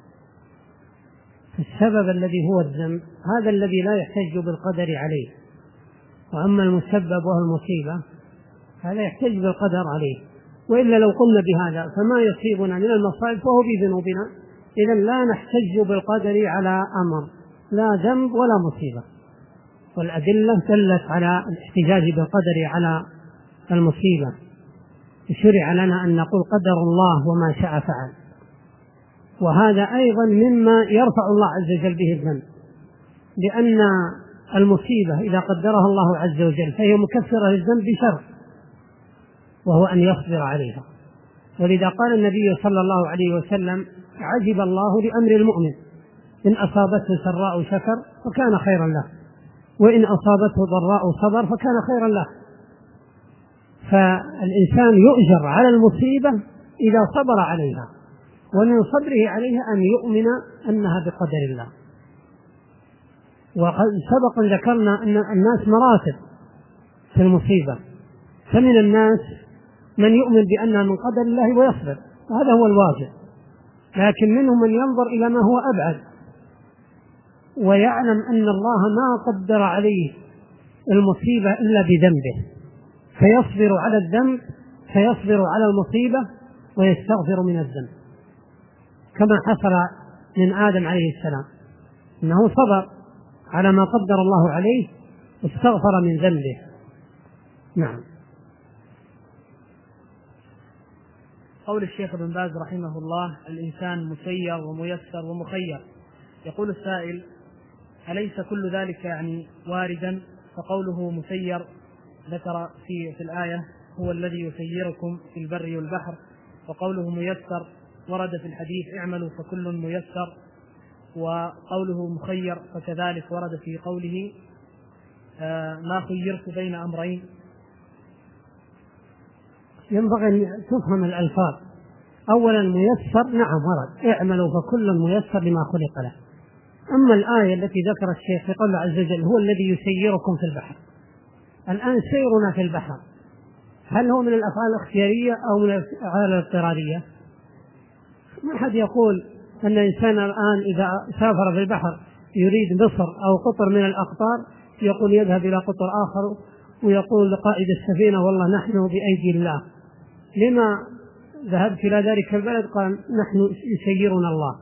السبب الذي هو الذنب هذا الذي لا يحتج بالقدر عليه، وأما المسبب وهو المصيبة هذا يحتج بالقدر عليه. وإلا لو قلنا بهذا فما يصيبنا من المصائب فهو بذنوبنا، إذن لا نحتج بالقدر على أمر لا ذنب ولا مصيبة. والأدلة دلت على الاحتجاج بالقدر على المصيبة. شرع لنا أن نقول قدر الله وما شاء فعل، وهذا أيضا مما يرفع الله عز وجل به الذنب، لأن المصيبة إذا قدرها الله عز وجل فهي مكفرة للذنب بشرط، وهو أن يصبر عليها. ولذا قال النبي صلى الله عليه وسلم: عجب الله لأمر المؤمن إن أصابته سراء شكر فكان خيرا له، وإن أصابته ضراء صبر فكان خيرا له. فالإنسان يؤجر على المصيبة إذا صبر عليها، ومن صبره عليها أن يؤمن أنها بقدر الله. وقد سبق ذكرنا أن الناس مراتب في المصيبة، فمن الناس من يؤمن بأنها من قدر الله ويصبر، وهذا هو الواجب، لكن منهم من ينظر إلى ما هو أبعد ويعلم أن الله ما قدر عليه المصيبة إلا بذنبه، فيصبر على الذنب، فيصبر على المصيبة ويستغفر من الذنب، كما حصل من آدم عليه السلام، إنه صبر على ما قدر الله عليه واستغفر من ذنبه. نعم. قول الشيخ ابن باز رحمه الله: الإنسان مسير وميسر ومخير. يقول السائل: أليس كل ذلك يعني واردا؟ فقوله مسير ذكر في الآية هو الذي يسيركم في البر والبحر، وقوله ميسر ورد في الحديث اعملوا فكل ميسر، وقوله مخير فكذلك ورد في قوله ما خيرت بين أمرين. ينبغي أن تفهم الألفاظ. أولا ميسر نعم ورد اعملوا فكل ميسر لما خلق له. أما الآية التي ذكر الشيخ في قوله عز وجل هو الذي يسيركم في البحر، الآن سيرنا في البحر هل هو من الأفعال الاختيارية أو من الأفعال الاضطرارية؟ ما أحد يقول أن الإنسان الآن إذا سافر في البحر يريد مصر أو قطر من الأقطار يقول يذهب إلى قطر آخر ويقول لقائد السفينة والله نحن بأيدي الله، لما ذهبت إلى ذلك البلد؟ قال نحن يسيرنا الله.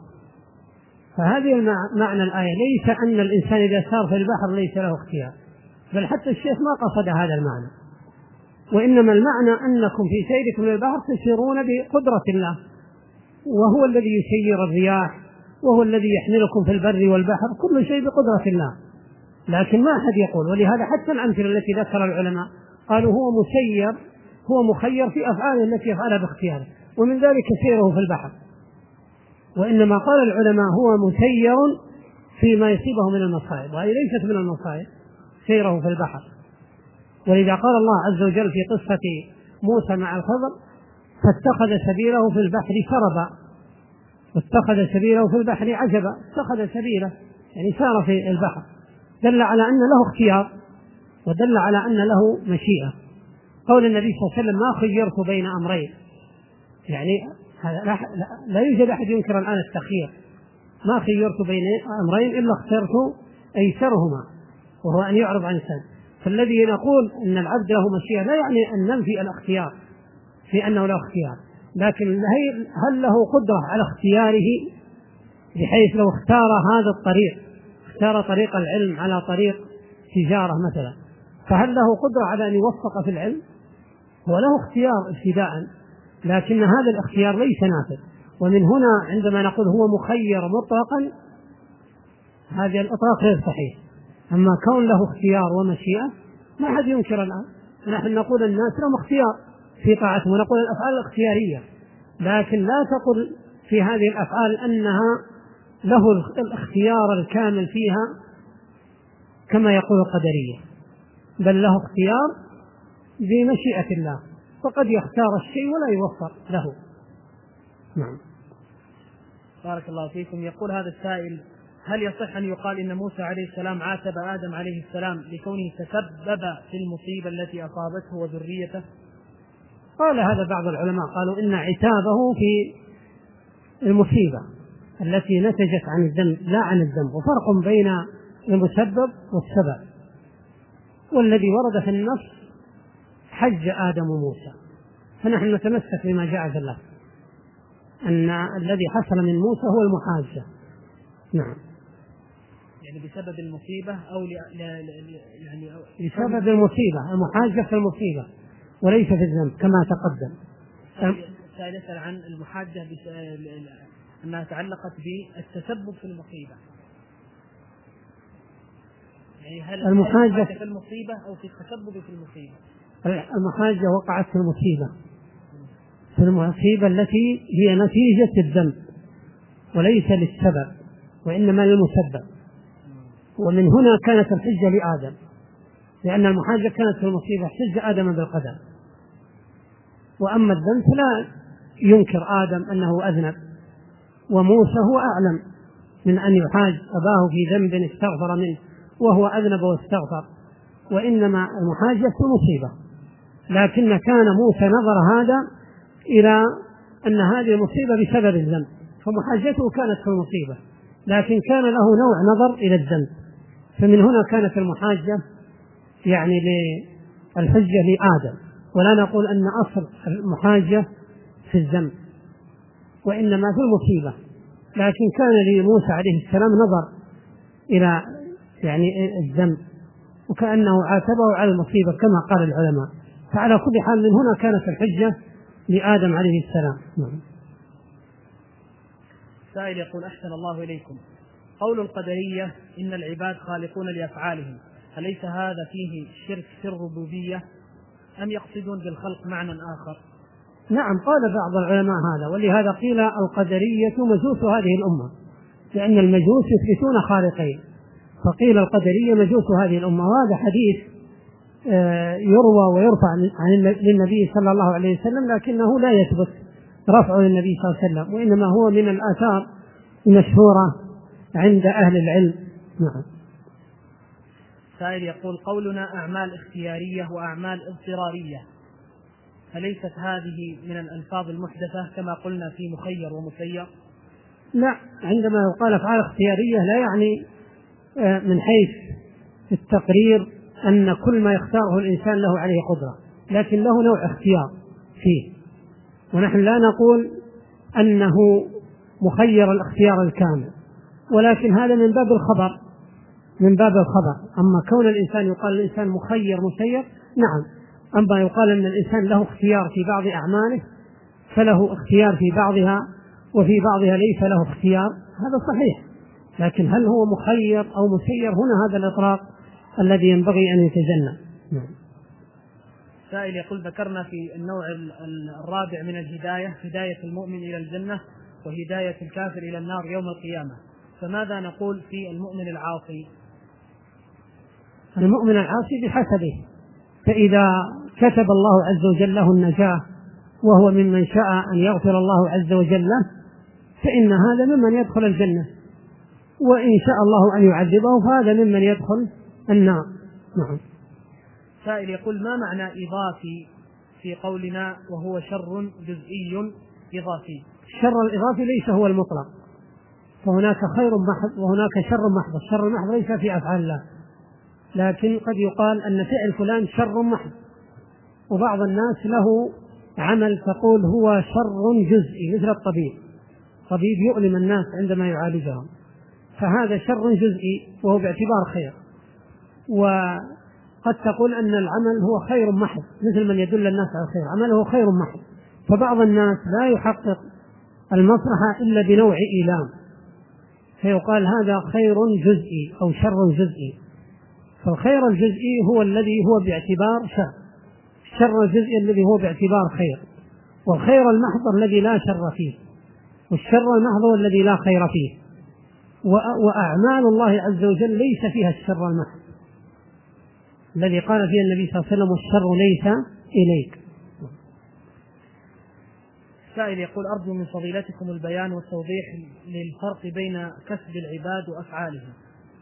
فهذه معنى الآية، ليس أن الإنسان إذا سار في البحر ليس له اختيار، بل حتى الشيخ ما قصد هذا المعنى، وإنما المعنى أنكم في سيركم للبحر تسيرون بقدرة الله، وهو الذي يسير الرياح، وهو الذي يحملكم في البر والبحر، كل شيء بقدرة الله. لكن ما أحد يقول، ولهذا حتى الأمثلة التي ذكر العلماء قالوا هو مسير، هو مخير في أفعاله التي يفعلها باختياره، ومن ذلك سيره في البحر. وإنما قال العلماء هو مسير فيما يصيبه من المصائب، وهذه ليست من المصائب سيره في البحر. ولذا قال الله عز وجل في قصة موسى مع الخضر: فاتخذ سبيله في البحر سربا، واتخذ سبيله في البحر عجبا، اتخذ سبيله يعني سار في البحر، دل على أن له اختيار ودل على أن له مشيئة. قول النبي صلى الله عليه وسلم: ما خيرت بين أمرين، يعني لا يوجد أحد ينكر الآن التخيير، ما خيرت بين أمرين إلا اخترت أيسرهما، وهو أن يعرض عن الإنسان. فالذي نقول أن العبد له مشيئة لا يعني أن ننفي الاختيار في أنه له اختيار، لكن هل له قدرة على اختياره، بحيث لو اختار هذا الطريق، اختار طريق العلم على طريق تجارة مثلا، فهل له قدرة على أن يوفق في العلم؟ هو له اختيار ابتداء، لكن هذا الاختيار ليس نافذ. ومن هنا عندما نقول هو مخير مطلقا هذا الإطلاق غير صحيح. أما كون له اختيار ومشيئة ما أحد ينكر الآن، نحن نقول الناس لهم اختيار في طاعتهم، ونقول الأفعال الاختيارية، لكن لا تقل في هذه الأفعال أنها له الاختيار الكامل فيها كما يقول القدرية، بل له اختيار بمشيئة الله، فقد يختار الشيء ولا يوفر له. نعم. بارك الله فيكم. يقول هذا السائل: هل يصح أن يقال إن موسى عليه السلام عاتب آدم عليه السلام لكونه تسبب في المصيبة التي أصابته وذريته؟ قال هذا بعض العلماء، قالوا إن عتابه في المصيبة التي نتجت عن الذنب لا عن الذنب، وفرق بين المسبب والسبب. والذي ورد في النص حج آدم وموسى، فنحن نتمسك بما جاء في الله أن الذي حصل من موسى هو المحاجة. نعم. يعني بسبب المصيبة أو يعني بسبب المصيبة، المحاجة في المصيبة وليس في الذنب كما تقدم. سائل يسأل عن المحاجة أنها تعلقت بالتسبب في المصيبة، يعني هل المحاجة في المصيبة أو في التسبب في المصيبة؟ المحاجة وقعت في المصيبة التي هي نتيجة الذنب وليس للسبب وإنما للمسبب، ومن هنا كانت الحجة لآدم، لأن المحاجة كانت في المصيبة حج آدم بالقدر. وأما الذنب فلا ينكر آدم أنه أذنب، وموسى هو أعلم من أن يحاج أباه في ذنب استغفر منه وهو أذنب واستغفر، وإنما المحاجة في مصيبة. لكن كان موسى نظر هذا إلى أن هذه المصيبة بسبب الذنب، فمحاجته كانت في المصيبة، لكن كان له نوع نظر إلى الذنب، فمن هنا كانت المحاجة يعني للحجة لآدم. ولا نقول أن أصل المحاجة في الذنب وإنما في المصيبة، لكن كان لموسى عليه السلام نظر إلى يعني الذنب وكأنه عاتبه على المصيبة كما قال العلماء. فعلى كل حال من هنا كانت الحجة لآدم عليه السلام. سائل يقول: أحسن الله إليكم، قول القدرية إن العباد خالقون لأفعالهم، أليس هذا فيه شرك في الربوبية أم يقصدون بالخلق معنى آخر؟ نعم، قال بعض العلماء هذا، ولهذا قيل القدرية مجوس هذه الأمة، لأن المجوس يثبتون خالقين، فقيل القدرية مجوس هذه الأمة. وهذا حديث يروى ويرفع للنبي صلى الله عليه وسلم، لكنه لا يثبت رفعه للنبي صلى الله عليه وسلم، وإنما هو من الآثار المشهورة عند أهل العلم. نعم. سائل يقول: قولنا أعمال اختيارية وأعمال اضطرارية، أليست هذه من الألفاظ المحدثة كما قلنا في مخير ومسير؟ لا، عندما يقال أفعال اختيارية لا يعني من حيث التقرير أن كل ما يختاره الإنسان له عليه قدرة، لكن له نوع اختيار فيه، ونحن لا نقول أنه مخير الاختيار الكامل، ولكن هذا من باب الخبر، من باب الخبر. أما كون الإنسان يقال الإنسان مخير مسير، نعم، أما يقال أن الإنسان له اختيار في بعض أعماله فله اختيار في بعضها وفي بعضها ليس له اختيار، هذا صحيح، لكن هل هو مخير أو مسير؟ هنا هذا الإطلاق الذي ينبغي أن يتجنب. سائل يقول: ذكرنا في النوع الرابع من الهداية هداية المؤمن إلى الجنة وهداية الكافر إلى النار يوم القيامة، فماذا نقول في المؤمن العاصي؟ المؤمن العاصي بحسبه، فإذا كتب الله عز وجل له النجاة وهو ممن شاء أن يغفر الله عز وجل له فإن هذا ممن يدخل الجنة، وإن شاء الله أن يعذبه فهذا ممن يدخل النار. نعم. سائل يقول: ما معنى إضافي في قولنا وهو شر جزئي إضافي؟ الشر الإضافي ليس هو المطلق، فهناك خير محض وهناك شر محض. الشر المحض ليس في أفعال الله، لكن قد يقال أن فعل فلان شر محض، وبعض الناس له عمل تقول هو شر جزئي، مثل طبيب يؤلم الناس عندما يعالجهم، فهذا شر جزئي وهو باعتبار خير. وقد تقول أن العمل هو خير محض، مثل من يدل الناس على الخير عمله خير محض، فبعض الناس لا يحقق المصلحة إلا بنوع إيلام، فيقال هذا خير جزئي أو شر جزئي. فالخير الجزئي هو الذي هو باعتبار شر، الشر الجزئي الذي هو باعتبار خير، والخير المحض الذي لا شر فيه، والشر المحض الذي لا خير فيه. وأعمال الله عز وجل ليس فيها الشر المحض الذي قال فيه النبي صلى الله عليه وسلم: والشر ليس إليك. سائل يقول: أرجو من فضيلتكم البيان والتوضيح للفرق بين كسب العباد وأفعالهم.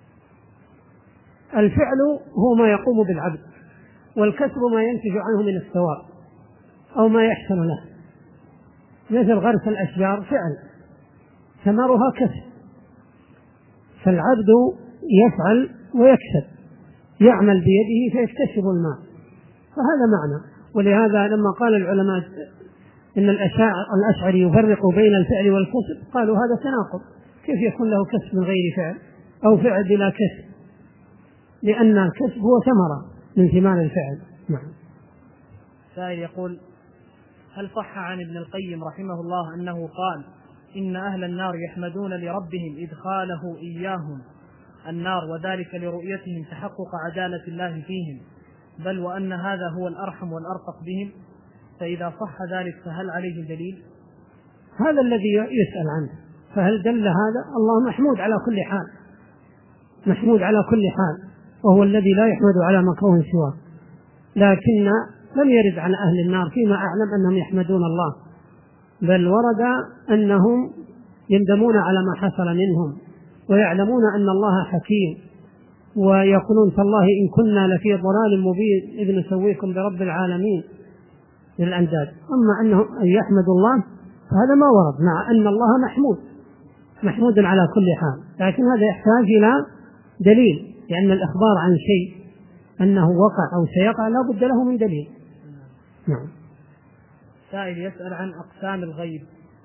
الفعل هو ما يقوم بالعبد، والكسب ما ينتج عنه من الثواب أو ما يحصل له، مثل غرس الأشجار فعل ثمرها كسب، فالعبد يفعل ويكسب، يعمل بيده فيكتسب المال، فهذا معنى. ولهذا لما قال العلماء إن الأشعري يفرق بين الفعل والكسب، قالوا هذا تناقض، كيف يكون له كسب من غير فعل أو فعل بلا كسب؟ لأن الكسب هو ثمرة من ثمار الفعل. نعم. سائل يقول: هل صح عن ابن القيم رحمه الله أنه قال: إن أهل النار يحمدون لربهم إدخاله إياهم النار، وذلك لرؤيتهم تحقق عدالة الله فيهم، بل وأن هذا هو الأرحم والأرفق بهم؟ فإذا صح ذلك فهل عليه دليل؟ هذا الذي يسأل عنه، فهل دل هذا؟ الله محمود على كل حال، محمود على كل حال، وهو الذي لا يحمد على مكروه سواه، لكن لم يرد عن أهل النار فيما أعلم أنهم يحمدون الله، بل ورد أنهم يندمون على ما حصل منهم، ويعلمون أن الله حكيم، ويقولون: تالله إن كنا لفي ضلال مبين إذ نسويكم برب العالمين للأنداد. أما أنهم يحمدوا الله فهذا ما ورد، مع أن الله محمود على كل حال، لكن هذا يحتاج إلى دليل، لأن الإخبار عن شيء أنه وقع أو سيقع لا بد له من دليل. نعم. سائل يسأل عن أقسام الغيب.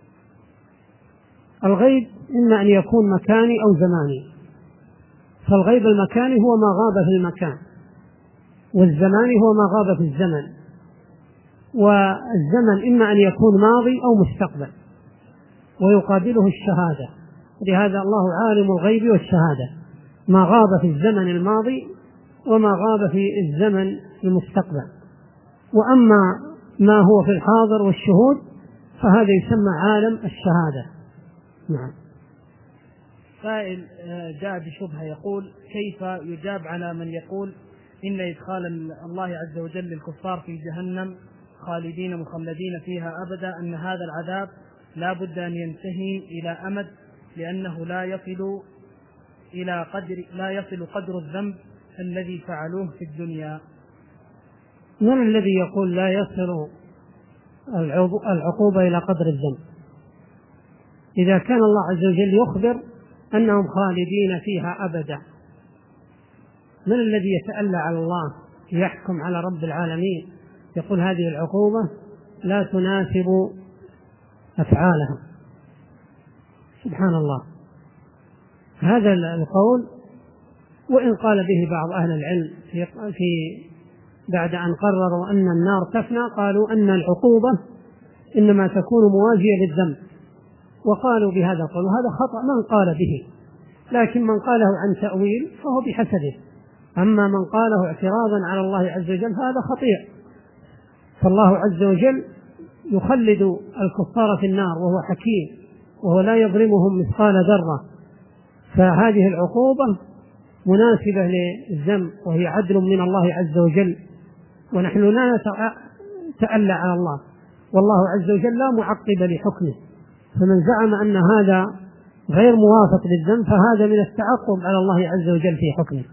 الغيب إما أن يكون مكاني أو زماني، فالغيب المكاني هو ما غاب في المكان، والزماني هو ما غاب في الزمن، والزمن إما أن يكون ماضي أو مستقبل، ويقابله الشهادة، لهذا الله عالم الغيب والشهادة، ما غاب في الزمن الماضي وما غاب في الزمن المستقبل. وأما ما هو في الحاضر والشهود فهذا يسمى عالم الشهادة. نعم. سائل جاء بشبهة يقول: كيف يجاب على من يقول إن إدخال الله عز وجل للكفار في جهنم خالدين مخلدين فيها أبدا أن هذا العذاب لا بد أن ينتهي إلى أمد، لأنه لا يصل قدر الذنب الذي فعلوه في الدنيا؟ من الذي يقول لا يصل العقوبة إلى قدر الذنب؟ إذا كان الله عز وجل يخبر أنهم خالدين فيها أبدا، من الذي يتألى على الله يحكم على رب العالمين يقول هذه العقوبة لا تناسب أفعالهم؟ سبحان الله. هذا القول وإن قال به بعض أهل العلم في بعد أن قرروا أن النار تفنى، قالوا أن العقوبة إنما تكون موازية للذنب، وقالوا بهذا القول، وهذا خطأ من قال به، لكن من قاله عن تأويل فهو بحسبه، أما من قاله اعتراضا على الله عز وجل هذا خطير. فالله عز وجل يخلد الكفار في النار وهو حكيم، وهو لا يظلمهم مثقال ذرة، فهذه العقوبة مناسبة للذنب وهي عدل من الله عز وجل، ونحن لا نتألى على الله، والله عز وجل لا معقب لحكمه، فمن زعم أن هذا غير موافق للذنب فهذا من التعقب على الله عز وجل في حكمه.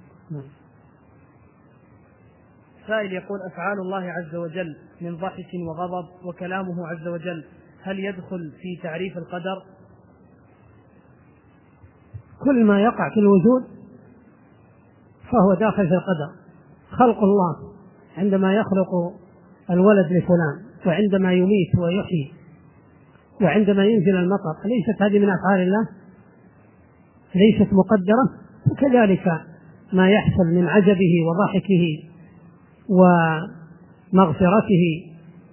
سائل يقول: أفعال الله عز وجل من ضحك وغضب وكلامه عز وجل هل يدخل في تعريف القدر؟ كل ما يقع في الوجود فهو داخل في القدر. خلق الله عندما يخلق الولد لفلان، وعندما يميت ويحيي، وعندما ينزل المطر، أليست هذه من أفعال الله؟ ليست مقدرة؟ وكذلك ما يحصل من عجبه وضحكه ومغفرته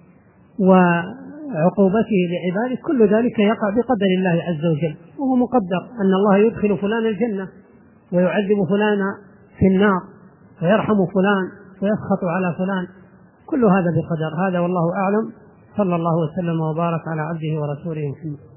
وعقوبته لعباده، كل ذلك يقع بقدر الله عز وجل، وهو مقدر أن الله يدخل فلان الجنة ويعذب فلان في النار ويرحم فلان ويسخط على فلان، كل هذا بقدر. هذا والله أعلم، صلى الله وسلم وبارك على عبده ورسوله محمد.